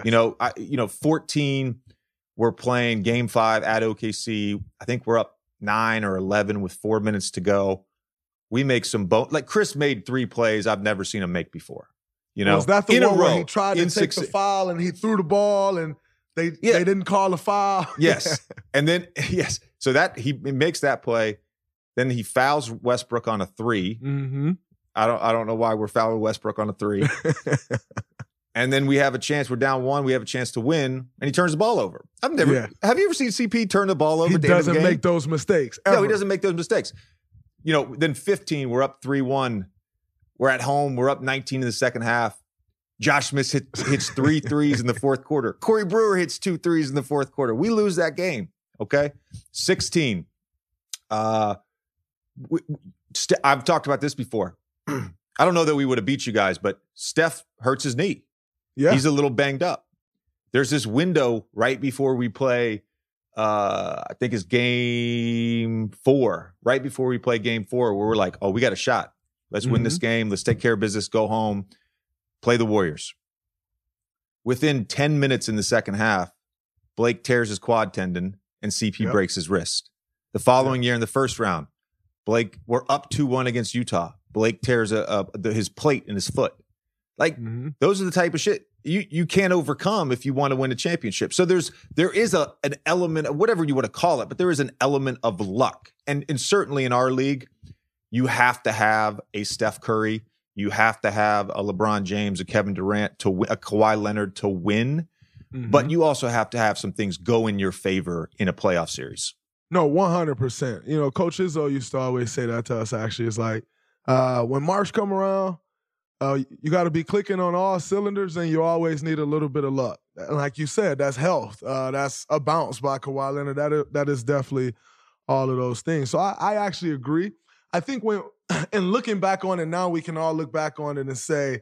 14, we're playing game 5 at OKC. I think we're up 9 or 11 with 4 minutes to go. We make some like Chris made 3 plays I've never seen him make before. Was that the one where he tried to take the foul and he threw the ball and they didn't call the foul? Yes. And then, so that he makes that play. Then he fouls Westbrook on a 3. Mm-hmm. I don't know why we're fouling Westbrook on a 3. And then we have a chance. We're down 1. We have a chance to win, and he turns the ball over. Have you ever seen CP turn the ball over? He doesn't make those mistakes. Ever. No, he doesn't make those mistakes. Then 15, we're up 3-1. We're at home. We're up 19 in the second half. Josh Smith hits 3 threes in the fourth quarter. Corey Brewer hits 2 threes in the fourth quarter. We lose that game. Okay, 16. I've talked about this before. I don't know that we would have beat you guys, but Steph hurts his knee. Yeah. He's a little banged up. There's this window right before we play, I think it's game 4, right before we play game 4, where we're like, oh, we got a shot. Let's win this game. Let's take care of business, go home, play the Warriors. Within 10 minutes in the second half, Blake tears his quad tendon and CP breaks his wrist. The following year in the first round, Blake, we're up 2-1 against Utah. Blake tears his plate in his foot. Like, those are the type of shit you can't overcome if you want to win a championship. So there is an element of whatever you want to call it, but there is an element of luck. And certainly in our league, you have to have a Steph Curry, you have to have a LeBron James, a Kevin Durant, a Kawhi Leonard to win. But you also have to have some things go in your favor in a playoff series. No, 100%. You know, Coach Izzo used to always say that to us, actually. It's like, when March come around, you got to be clicking on all cylinders, and you always need a little bit of luck. And like you said, that's health. That's a bounce by Kawhi Leonard. That is definitely all of those things. So I actually agree. I think and looking back on it now, we can all look back on it and say,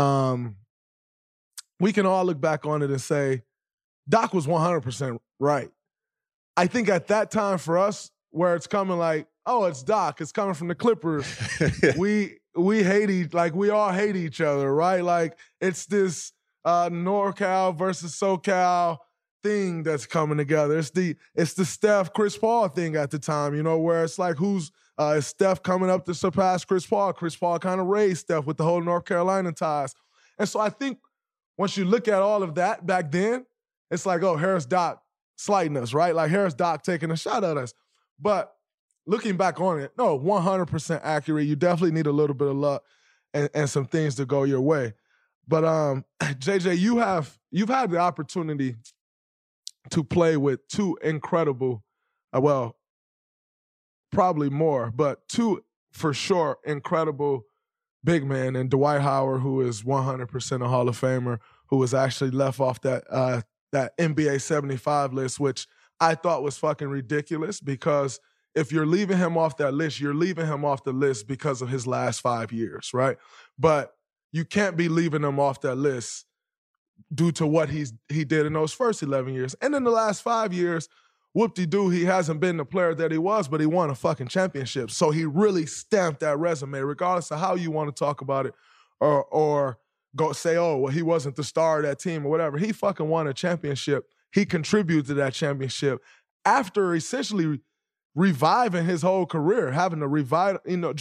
Doc was 100% right. I think at that time for us, where it's coming like, oh, it's Doc, it's coming from the Clippers. we we all hate each other, right? Like, it's this NorCal versus SoCal thing that's coming together. It's the Steph Chris Paul thing at the time, you know, where it's like, is Steph coming up to surpass Chris Paul? Chris Paul kind of raised Steph with the whole North Carolina ties. And so I think once you look at all of that back then, it's like, oh, here's Doc slighting us, right? Like, here's Doc taking a shot at us. But looking back on it, no, 100% accurate. You definitely need a little bit of luck and some things to go your way. But JJ, you've had the opportunity to play with two incredible, probably more, but two for sure incredible big men, and Dwight Howard, who is 100% a Hall of Famer, who was actually left off that NBA 75 list, which I thought was fucking ridiculous, because if you're leaving him off that list, you're leaving him off the list because of his last 5 years, right? But you can't be leaving him off that list due to what he did in those first 11 years. And in the last 5 years, whoop-de-doo, he hasn't been the player that he was, but he won a fucking championship. So he really stamped that resume, regardless of how you want to talk about it or go say, oh, well, he wasn't the star of that team or whatever. He fucking won a championship. He contributed to that championship after essentially reviving his whole career, having to revive,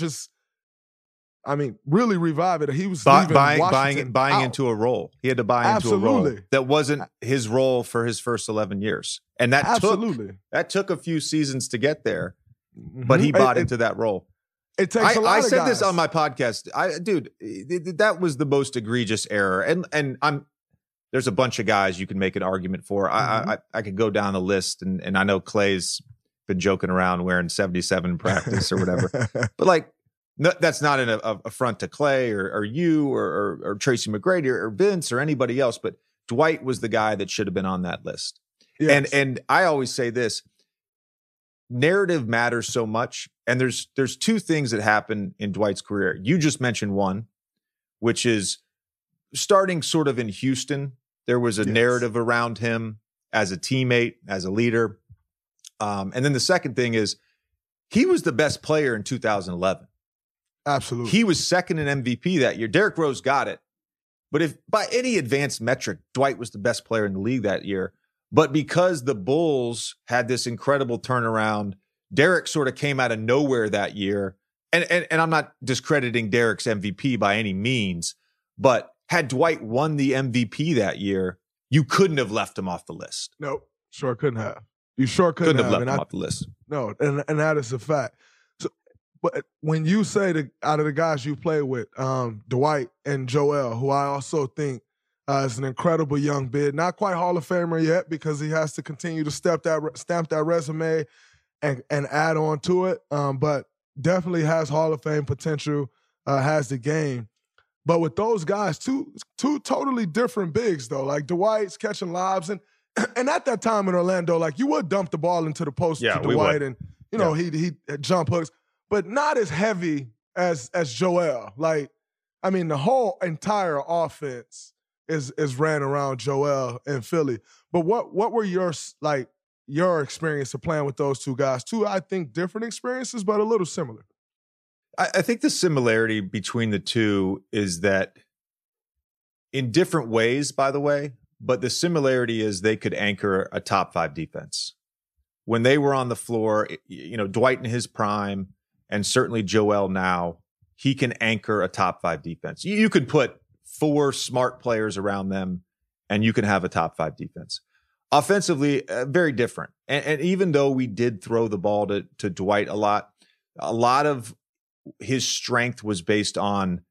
really revive it. He was buying into a role. He had to buy into a role that wasn't his role for his first 11 years. And that took a few seasons to get there, but he bought into that role. It takes a lot of guys. I said this on my podcast. That was the most egregious error. And there's a bunch of guys you can make an argument for. I could go down the list, and I know Clay's been joking around wearing 77 in practice or whatever. But like, no, that's not an affront to Clay or you or Tracy McGrady or Vince or anybody else. But Dwight was the guy that should have been on that list. Yes. And I always say this: narrative matters so much. And there's two things that happen in Dwight's career. You just mentioned one, which is starting sort of in Houston. There was a narrative around him as a teammate, as a leader. And then the second thing is he was the best player in 2011. Absolutely. He was second in MVP that year. Derrick Rose got it. But if by any advanced metric, Dwight was the best player in the league that year. But because the Bulls had this incredible turnaround, Derrick sort of came out of nowhere that year. And I'm not discrediting Derrick's MVP by any means, but had Dwight won the MVP that year, you couldn't have left him off the list. Nope, sure couldn't have. You sure couldn't have left him off the list. No, and that is a fact. So, but when you say out of the guys you play with, Dwight and Joel, who I also think is an incredible young bid, not quite Hall of Famer yet because he has to continue to stamp that resume and add on to it, but definitely has Hall of Fame potential, has the game. But with those guys, two totally different bigs though. Like Dwight's catching lobs, and at that time in Orlando, like you would dump the ball into the post to Dwight, and You know, he jump hooks, but not as heavy as Joel. Like, I mean, the whole entire offense is ran around Joel in Philly. But what were your experience of playing with those two guys? Two, I think, different experiences, but a little similar. I think the similarity between the two is that in different ways, by the way, but the similarity is they could anchor a top 5 defense. When they were on the floor, you know, Dwight in his prime and certainly Joel now, he can anchor a top 5 defense. You could put 4 smart players around them and you can have a top 5 defense. Offensively, very different. And even though we did throw the ball to Dwight a lot of his strength was based on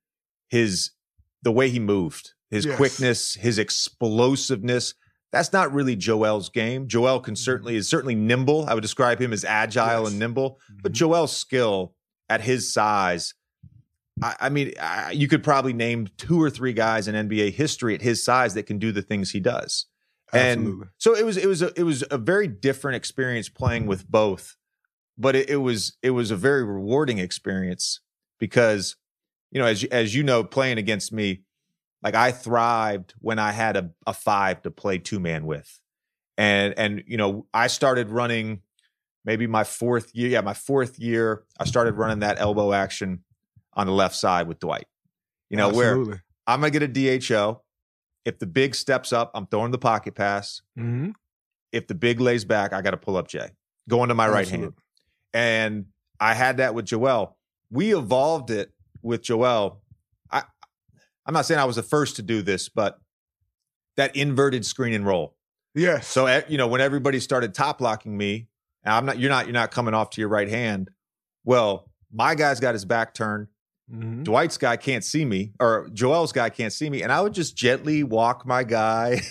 the way he moved, his quickness, his explosiveness. That's not really Joel's game. Joel is certainly nimble. I would describe him as agile and nimble, but Joel's skill at his size, I mean, you could probably name 2 or 3 guys in NBA history at his size that can do the things he does. Absolutely. And so it was a very different experience playing with both. But it was a very rewarding experience because, you know, as you know, playing against me, like I thrived when I had a 5 to play 2-man with. And you know, I started running maybe my 4th year. Yeah, my 4th year, I started running that elbow action on the left side with Dwight. You know, Absolutely. Where I'm going to get a DHO. If the big steps up, I'm throwing the pocket pass. Mm-hmm. If the big lays back, I got to pull up Jay, going to my right hand. And I had that with Joel. We evolved it with Joel. I'm not saying I was the first to do this, but that inverted screen and roll. Yes. So, you know, when everybody started top blocking me, and you're not coming off to your right hand. Well, my guy's got his back turned. Mm-hmm. Dwight's guy can't see me, or Joel's guy can't see me, and I would just gently walk my guy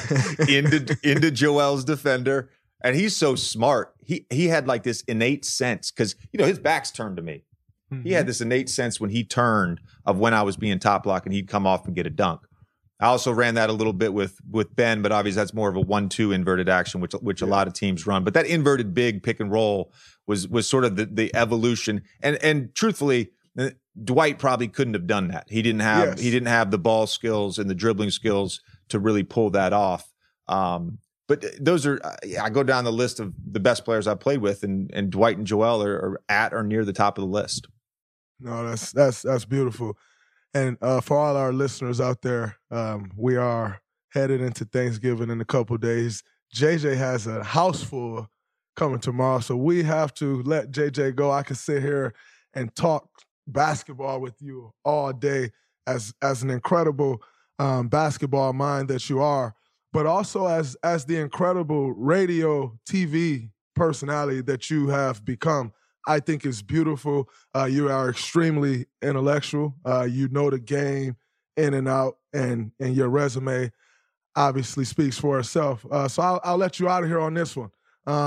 into Joel's defender. And he's so smart. He had like this innate sense because, you know, his back's turned to me. Mm-hmm. He had this innate sense when he turned of when I was being top block and he'd come off and get a dunk. I also ran that a little bit with Ben, but obviously that's more of a 1-2 inverted action, which a lot of teams run. But that inverted big pick and roll was sort of the evolution. And truthfully, Dwight probably couldn't have done that. He didn't have the ball skills and the dribbling skills to really pull that off. But those are, I go down the list of the best players I've played with, and Dwight and Joel are at or near the top of the list. No, that's beautiful. And for all our listeners out there, we are headed into Thanksgiving in a couple days. JJ has a house full coming tomorrow, so we have to let JJ go. I can sit here and talk basketball with you all day as an incredible basketball mind that you are, but also as the incredible radio, TV personality that you have become. I think it's beautiful. You are extremely intellectual. You know the game in and out, and your resume obviously speaks for itself. So I'll let you out of here on this one.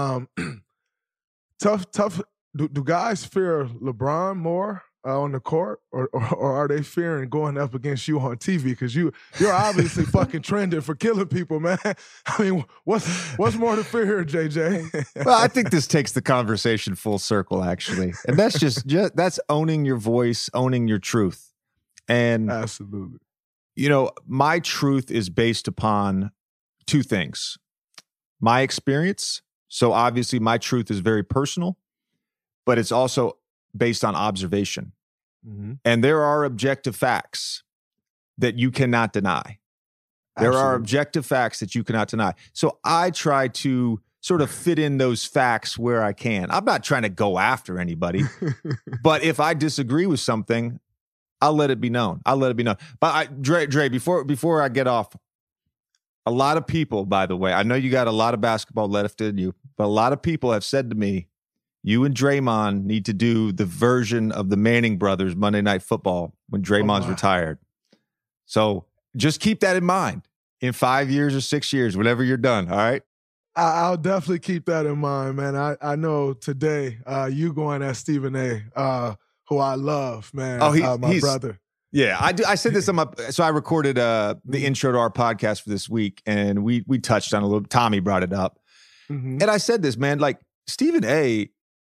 Tough. Do guys fear LeBron more on the court, or are they fearing going up against you on TV? Because you're obviously fucking trending for killing people, man. I mean, what's more to fear here, JJ? Well, I think this takes the conversation full circle, actually, and that's just that's owning your voice, owning your truth, and absolutely, you know, my truth is based upon 2 things: my experience. So obviously, my truth is very personal, but it's also based on observation. Mm-hmm. And there are objective facts that you cannot deny. There are objective facts that you cannot deny. So I try to sort of fit in those facts where I can. I'm not trying to go after anybody, but if I disagree with something, I'll let it be known. But Dre, before I get off, a lot of people, by the way, I know you got a lot of basketball left in you, but a lot of people have said to me, you and Draymond need to do the version of the Manning brothers Monday Night Football when Draymond's retired. So just keep that in mind in 5 years or 6 years, whenever you're done. All right. I'll definitely keep that in mind, man. I know today you going at Stephen A., who I love, man. Oh, my he's brother. Yeah, I do. I said this on so I recorded the intro to our podcast for this week, and we touched on a little. Tommy brought it up, and I said this, man. Like Stephen A.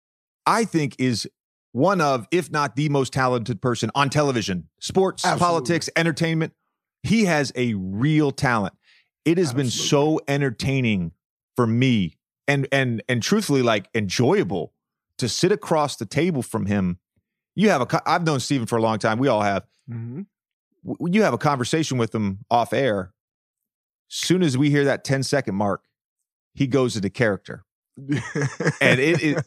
I think is one of, if not the most talented person on television, sports, Absolutely. politics, entertainment. He has a real talent. It has been so entertaining for me and truthfully, like, enjoyable to sit across the table from him. I've known Stephen for a long time. We all have. Mm-hmm. You have a conversation with him off air. Soon as we hear that 10-second mark, he goes into character. And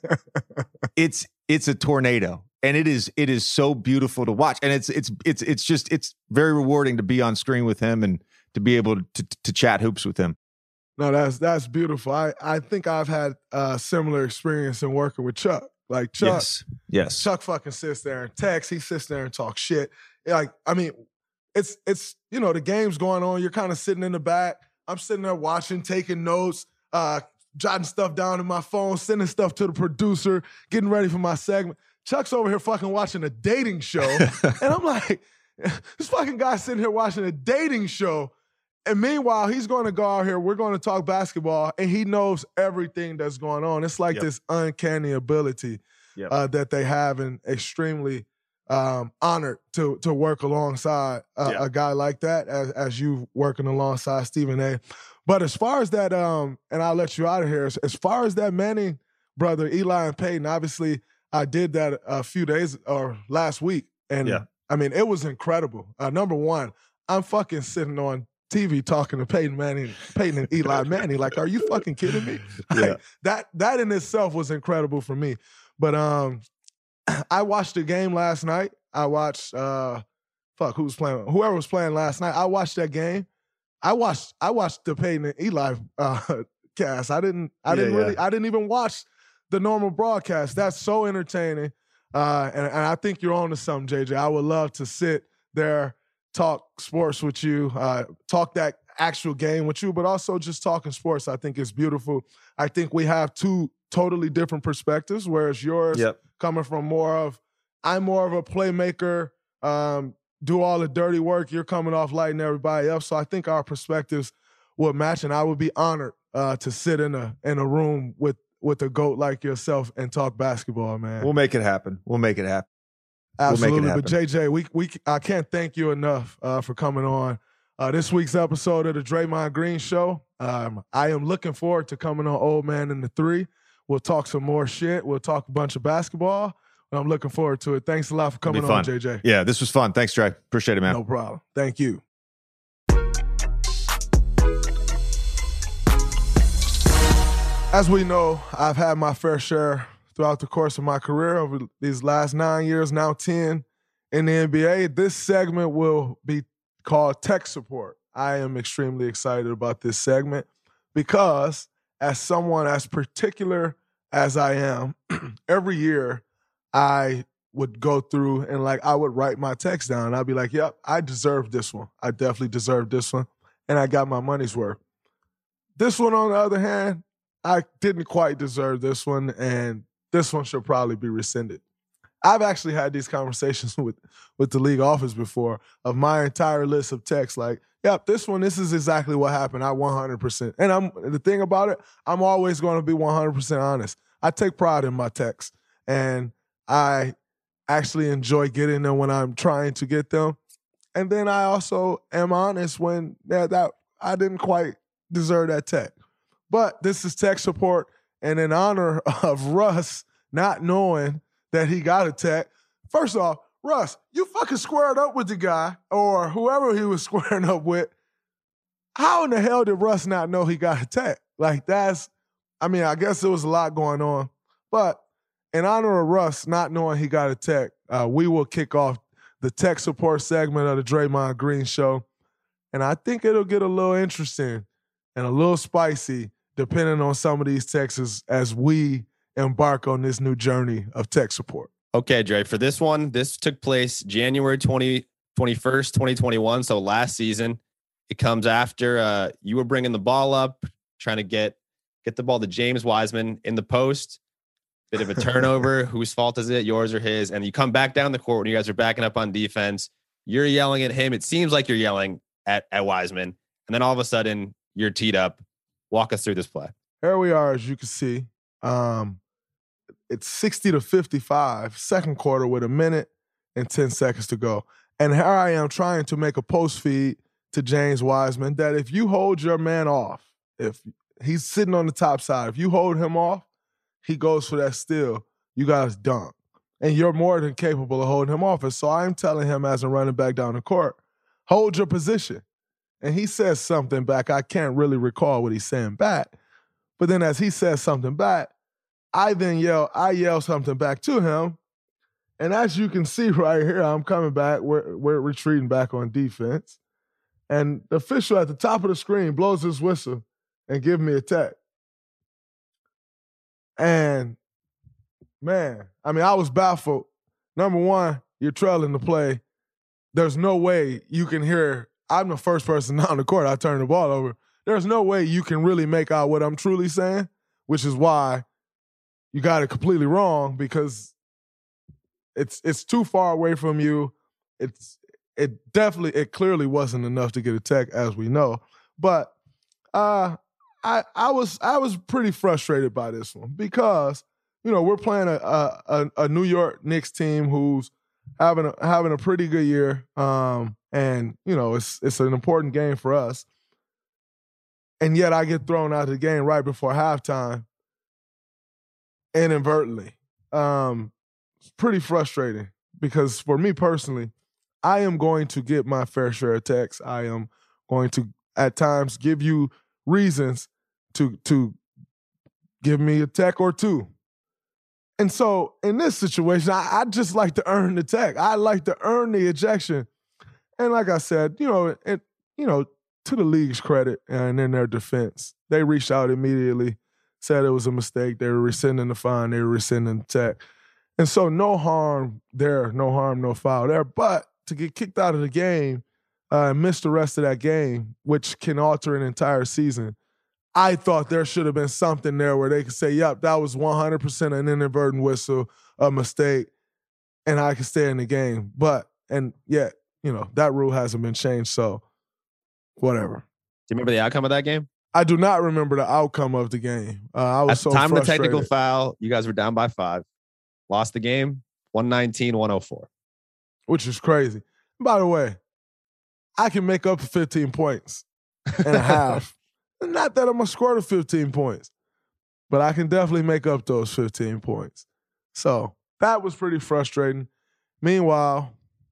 it's a tornado. And it is so beautiful to watch. And it's very rewarding to be on screen with him and to be able to chat hoops with him. No, that's beautiful. I think I've had a similar experience in working with Chuck. Like Chuck, yes. Chuck fucking sits there and texts. He sits there and talks shit. Like, I mean, it's the game's going on. You're kind of sitting in the back. I'm sitting there watching, taking notes, jotting stuff down in my phone, sending stuff to the producer, getting ready for my segment. Chuck's over here fucking watching a dating show. And I'm like, this fucking guy sitting here watching a dating show. And meanwhile, he's going to go out here. We're going to talk basketball, and he knows everything that's going on. It's like this uncanny ability that they have, and extremely honored to work alongside a guy like that, as you working alongside Stephen A. But as far as that, and I'll let you out of here, as far as that Manning brother, Eli and Peyton, obviously I did that a few days or last week. And I mean, it was incredible. Number one, I'm fucking sitting on TV talking to Peyton and Eli Manning. Like, are you fucking kidding me? Like, that in itself was incredible for me. But I watched the game last night. I watched who was playing? Whoever was playing last night. I watched that game. I watched the Peyton and Eli cast. I didn't even watch the normal broadcast. That's so entertaining. And I think you're on to something, JJ. I would love to sit there, talk sports with you, talk that actual game with you, but also just talking sports. I think it's beautiful. I think we have two totally different perspectives, whereas yours coming from I'm more of a playmaker, do all the dirty work. You're coming off lighting everybody up. So I think our perspectives would match, and I would be honored to sit in a room with a GOAT like yourself and talk basketball, man. We'll make it happen. Absolutely. But JJ, I can't thank you enough for coming on this week's episode of the Draymond Green Show. I am looking forward to coming on Old Man in the 3. We'll talk some more shit. We'll talk a bunch of basketball. And I'm looking forward to it. Thanks a lot for coming on, JJ. Yeah, this was fun. Thanks, Dre. Appreciate it, man. No problem. Thank you. As we know, I've had my fair share throughout the course of my career over these last 9 years, now 10 in the NBA. This segment will be called Tech Support. I am extremely excited about this segment because as someone as particular as I am, every year I would go through and I would write my text down. I'd be like, yep, I deserve this one. I definitely deserve this one. And I got my money's worth. This one, on the other hand, I didn't quite deserve this one, and this one should probably be rescinded. I've actually had these conversations with the league office before of my entire list of texts. Like, yep, this is exactly what happened. I 100%. And the thing about it, I'm always going to be 100% honest. I take pride in my texts, and I actually enjoy getting them when I'm trying to get them. And then I also am honest when that I didn't quite deserve that text. But this is tech support, and in honor of Russ not knowing that he got a tech, first off, Russ, you fucking squared up with the guy or whoever he was squaring up with. How in the hell did Russ not know he got a tech? I guess there was a lot going on. But in honor of Russ not knowing he got a tech, we will kick off the tech support segment of the Draymond Green Show. And I think it'll get a little interesting and a little spicy depending on some of these texts as we embark on this new journey of tech support. Okay, Dre, for this one, this took place January 21st, 2021, so last season. It comes after you were bringing the ball up, trying to get the ball to James Wiseman in the post. Bit of a turnover. Whose fault is it, yours or his? And you come back down the court when you guys are backing up on defense. You're yelling at him. It seems like you're yelling at Wiseman. And then all of a sudden, you're teed up. Walk us through this play. Here we are, as you can see. it's 60-55, second quarter with 1 minute and 10 seconds to go. And here I am trying to make a post feed to James Wiseman that if you hold your man off, if he's sitting on the top side, if you hold him off, he goes for that steal, you guys dunk. And you're more than capable of holding him off. And so I'm telling him as a running back down the court, hold your position. And he says something back. I can't really recall what he's saying back. But then as he says something back, I yell something back to him. And as you can see right here, I'm coming back. We're retreating back on defense. And the official at the top of the screen blows his whistle and gives me a tech. And man, I mean, I was baffled. Number one, you're trailing the play. There's no way you can hear. I'm the first person down the court. I turn the ball over. There's no way you can really make out what I'm truly saying, which is why you got it completely wrong, because it's too far away from you. It clearly wasn't enough to get a tech, as we know. But I was pretty frustrated by this one because, you know, we're playing a New York Knicks team who's having a pretty good year, and you know it's an important game for us. And yet I get thrown out of the game right before halftime, inadvertently. It's pretty frustrating because for me personally, I am going to get my fair share of techs. I am going to at times give you reasons to give me a tech or two. And so in this situation, I just like to earn the tech. I like to earn the ejection. And like I said, to the league's credit and in their defense, they reached out immediately, said it was a mistake. They were rescinding the fine. They were rescinding the tech. And so no harm there, no harm, no foul there. But to get kicked out of the game and miss the rest of that game, which can alter an entire season, I thought there should have been something there where they could say, yep, that was 100% an inadvertent whistle, a mistake, and I could stay in the game. And yet, that rule hasn't been changed, so whatever. Do you remember the outcome of that game? I do not remember the outcome of the game. I was so frustrated. At the time of the technical foul, you guys were down by 5. Lost the game, 119-104. Which is crazy. By the way, I can make up 15 points and a half. Not that I'm going to score the 15 points, but I can definitely make up those 15 points. So that was pretty frustrating. Meanwhile,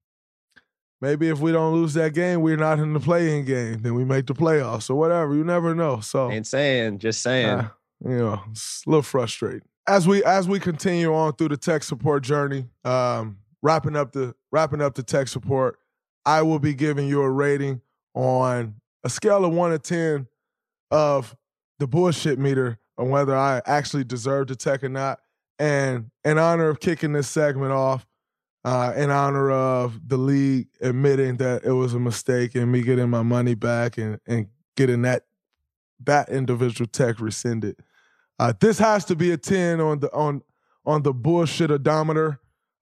maybe if we don't lose that game, we're not in the play-in game. Then we make the playoffs or whatever. You never know. So ain't saying, just saying. It's a little frustrating. As we continue on through the tech support journey, wrapping up the tech support, I will be giving you a rating on a scale of 1 to 10 of the bullshit meter on whether I actually deserve the tech or not. And in honor of kicking this segment off, in honor of the league admitting that it was a mistake and me getting my money back and getting that individual tech rescinded, this has to be a 10 on the bullshit odometer.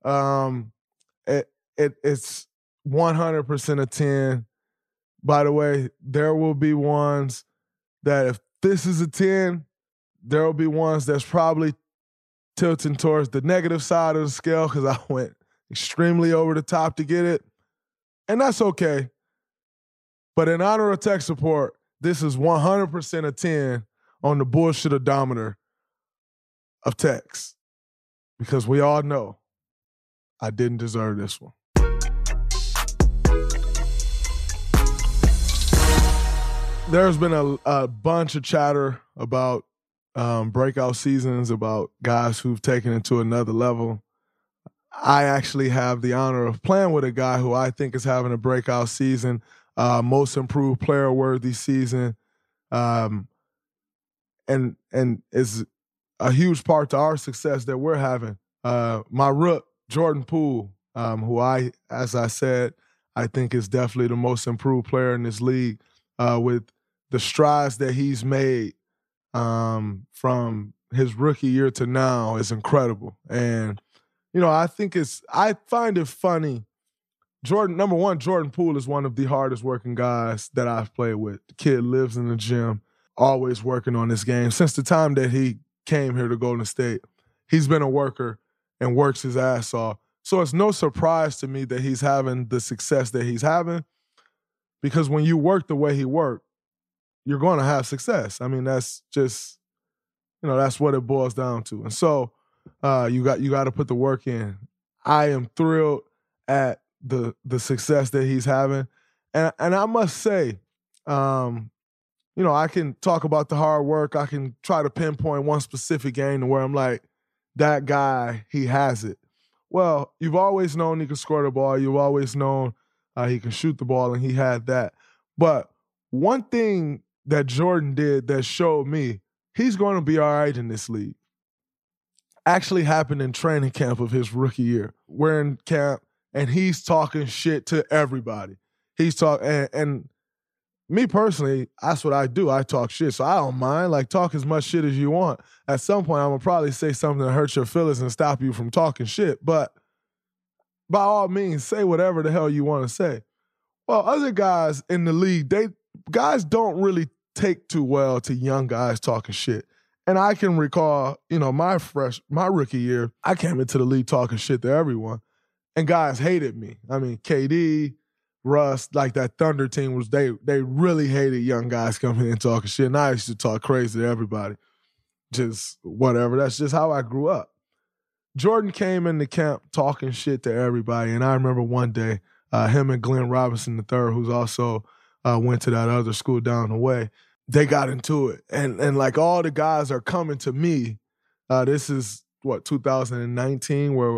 It's 100% a 10. By the way, there will be ones that if this is a 10, there will be ones that's probably tilting towards the negative side of the scale because I went extremely over the top to get it. And that's okay. But in honor of tech support, this is 100% a 10 on the bullshit odometer of techs. Because we all know I didn't deserve this one. There's been a bunch of chatter about breakout seasons, about guys who've taken it to another level. I actually have the honor of playing with a guy who I think is having a breakout season, most improved player worthy season, and is a huge part to our success that we're having. My rook, Jordan Poole, who as I said, I think is definitely the most improved player in this league, with the strides that he's made from his rookie year to now is incredible. And, I find it funny. Number one, Jordan Poole is one of the hardest working guys that I've played with. The kid lives in the gym, always working on his game. Since the time that he came here to Golden State, he's been a worker and works his ass off. So it's no surprise to me that he's having the success that he's having, because when you work the way he worked, you're going to have success. I mean, that's just, that's what it boils down to. And so you got to put the work in. I am thrilled at the success that he's having. And I must say, I can talk about the hard work. I can try to pinpoint one specific game to where I'm like, that guy, he has it. Well, you've always known he can score the ball. You've always known he can shoot the ball, and he had that. But one thing that Jordan did that showed me he's going to be all right in this league actually happened in training camp of his rookie year. We're in camp, and he's talking shit to everybody. He's talking, and me personally, that's what I do. I talk shit, so I don't mind. Like, talk as much shit as you want. At some point, I'm going to probably say something that hurts your feelings and stop you from talking shit. But by all means, say whatever the hell you want to say. Well, other guys in the league, guys don't really take too well to young guys talking shit. And I can recall, my rookie year, I came into the league talking shit to everyone, and guys hated me. I mean, KD, Russ, like that Thunder team they really hated young guys coming in and talking shit. And I used to talk crazy to everybody. Just whatever. That's just how I grew up. Jordan came into camp talking shit to everybody. And I remember one day, him and Glenn Robinson III, who's also went to that other school down the way, they got into it. And like all the guys are coming to me. This is 2019, where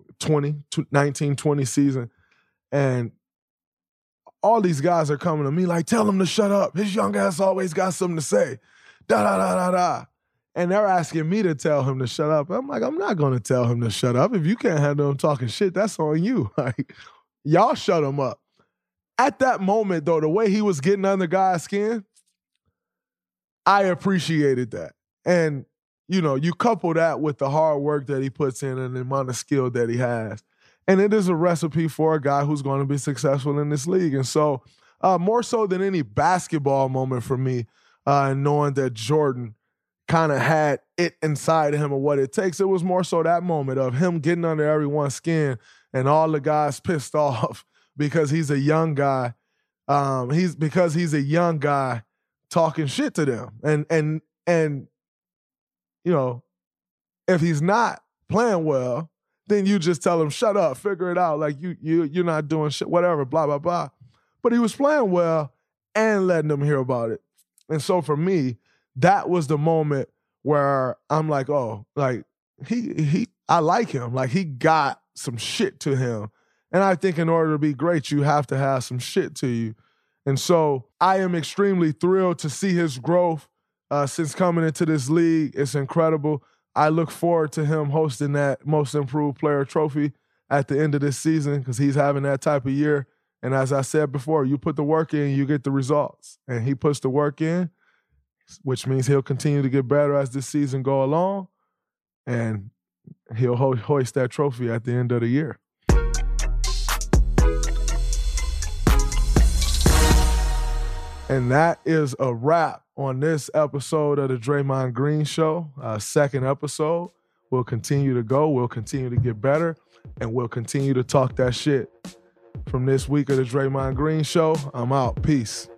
19-20 season. And all these guys are coming to me like, tell him to shut up. His young ass always got something to say. Da-da-da-da-da. And they're asking me to tell him to shut up. I'm like, I'm not going to tell him to shut up. If you can't handle him talking shit, that's on you. Like, y'all shut him up. At that moment, though, the way he was getting under guys' skin, I appreciated that. And, you couple that with the hard work that he puts in and the amount of skill that he has. And it is a recipe for a guy who's going to be successful in this league. And so, more so than any basketball moment for me, knowing that Jordan kind of had it inside of him of what it takes, it was more so that moment of him getting under everyone's skin and all the guys pissed off because he's a young guy. He's a young guy talking shit to them. And if he's not playing well, then you just tell him, shut up, figure it out. Like, you're not doing shit, whatever, blah, blah, blah. But he was playing well and letting them hear about it. And so for me, that was the moment where I'm like, oh, like, I like him. Like, he got some shit to him. And I think in order to be great, you have to have some shit to you. And so I am extremely thrilled to see his growth since coming into this league. It's incredible. I look forward to him hosting that Most Improved Player trophy at the end of this season because he's having that type of year. And as I said before, you put the work in, you get the results. And he puts the work in, which means he'll continue to get better as this season go along. And he'll hoist that trophy at the end of the year. And that is a wrap on this episode of the Draymond Green Show. Second episode. We'll continue to go. We'll continue to get better. And we'll continue to talk that shit. From this week of the Draymond Green Show, I'm out. Peace.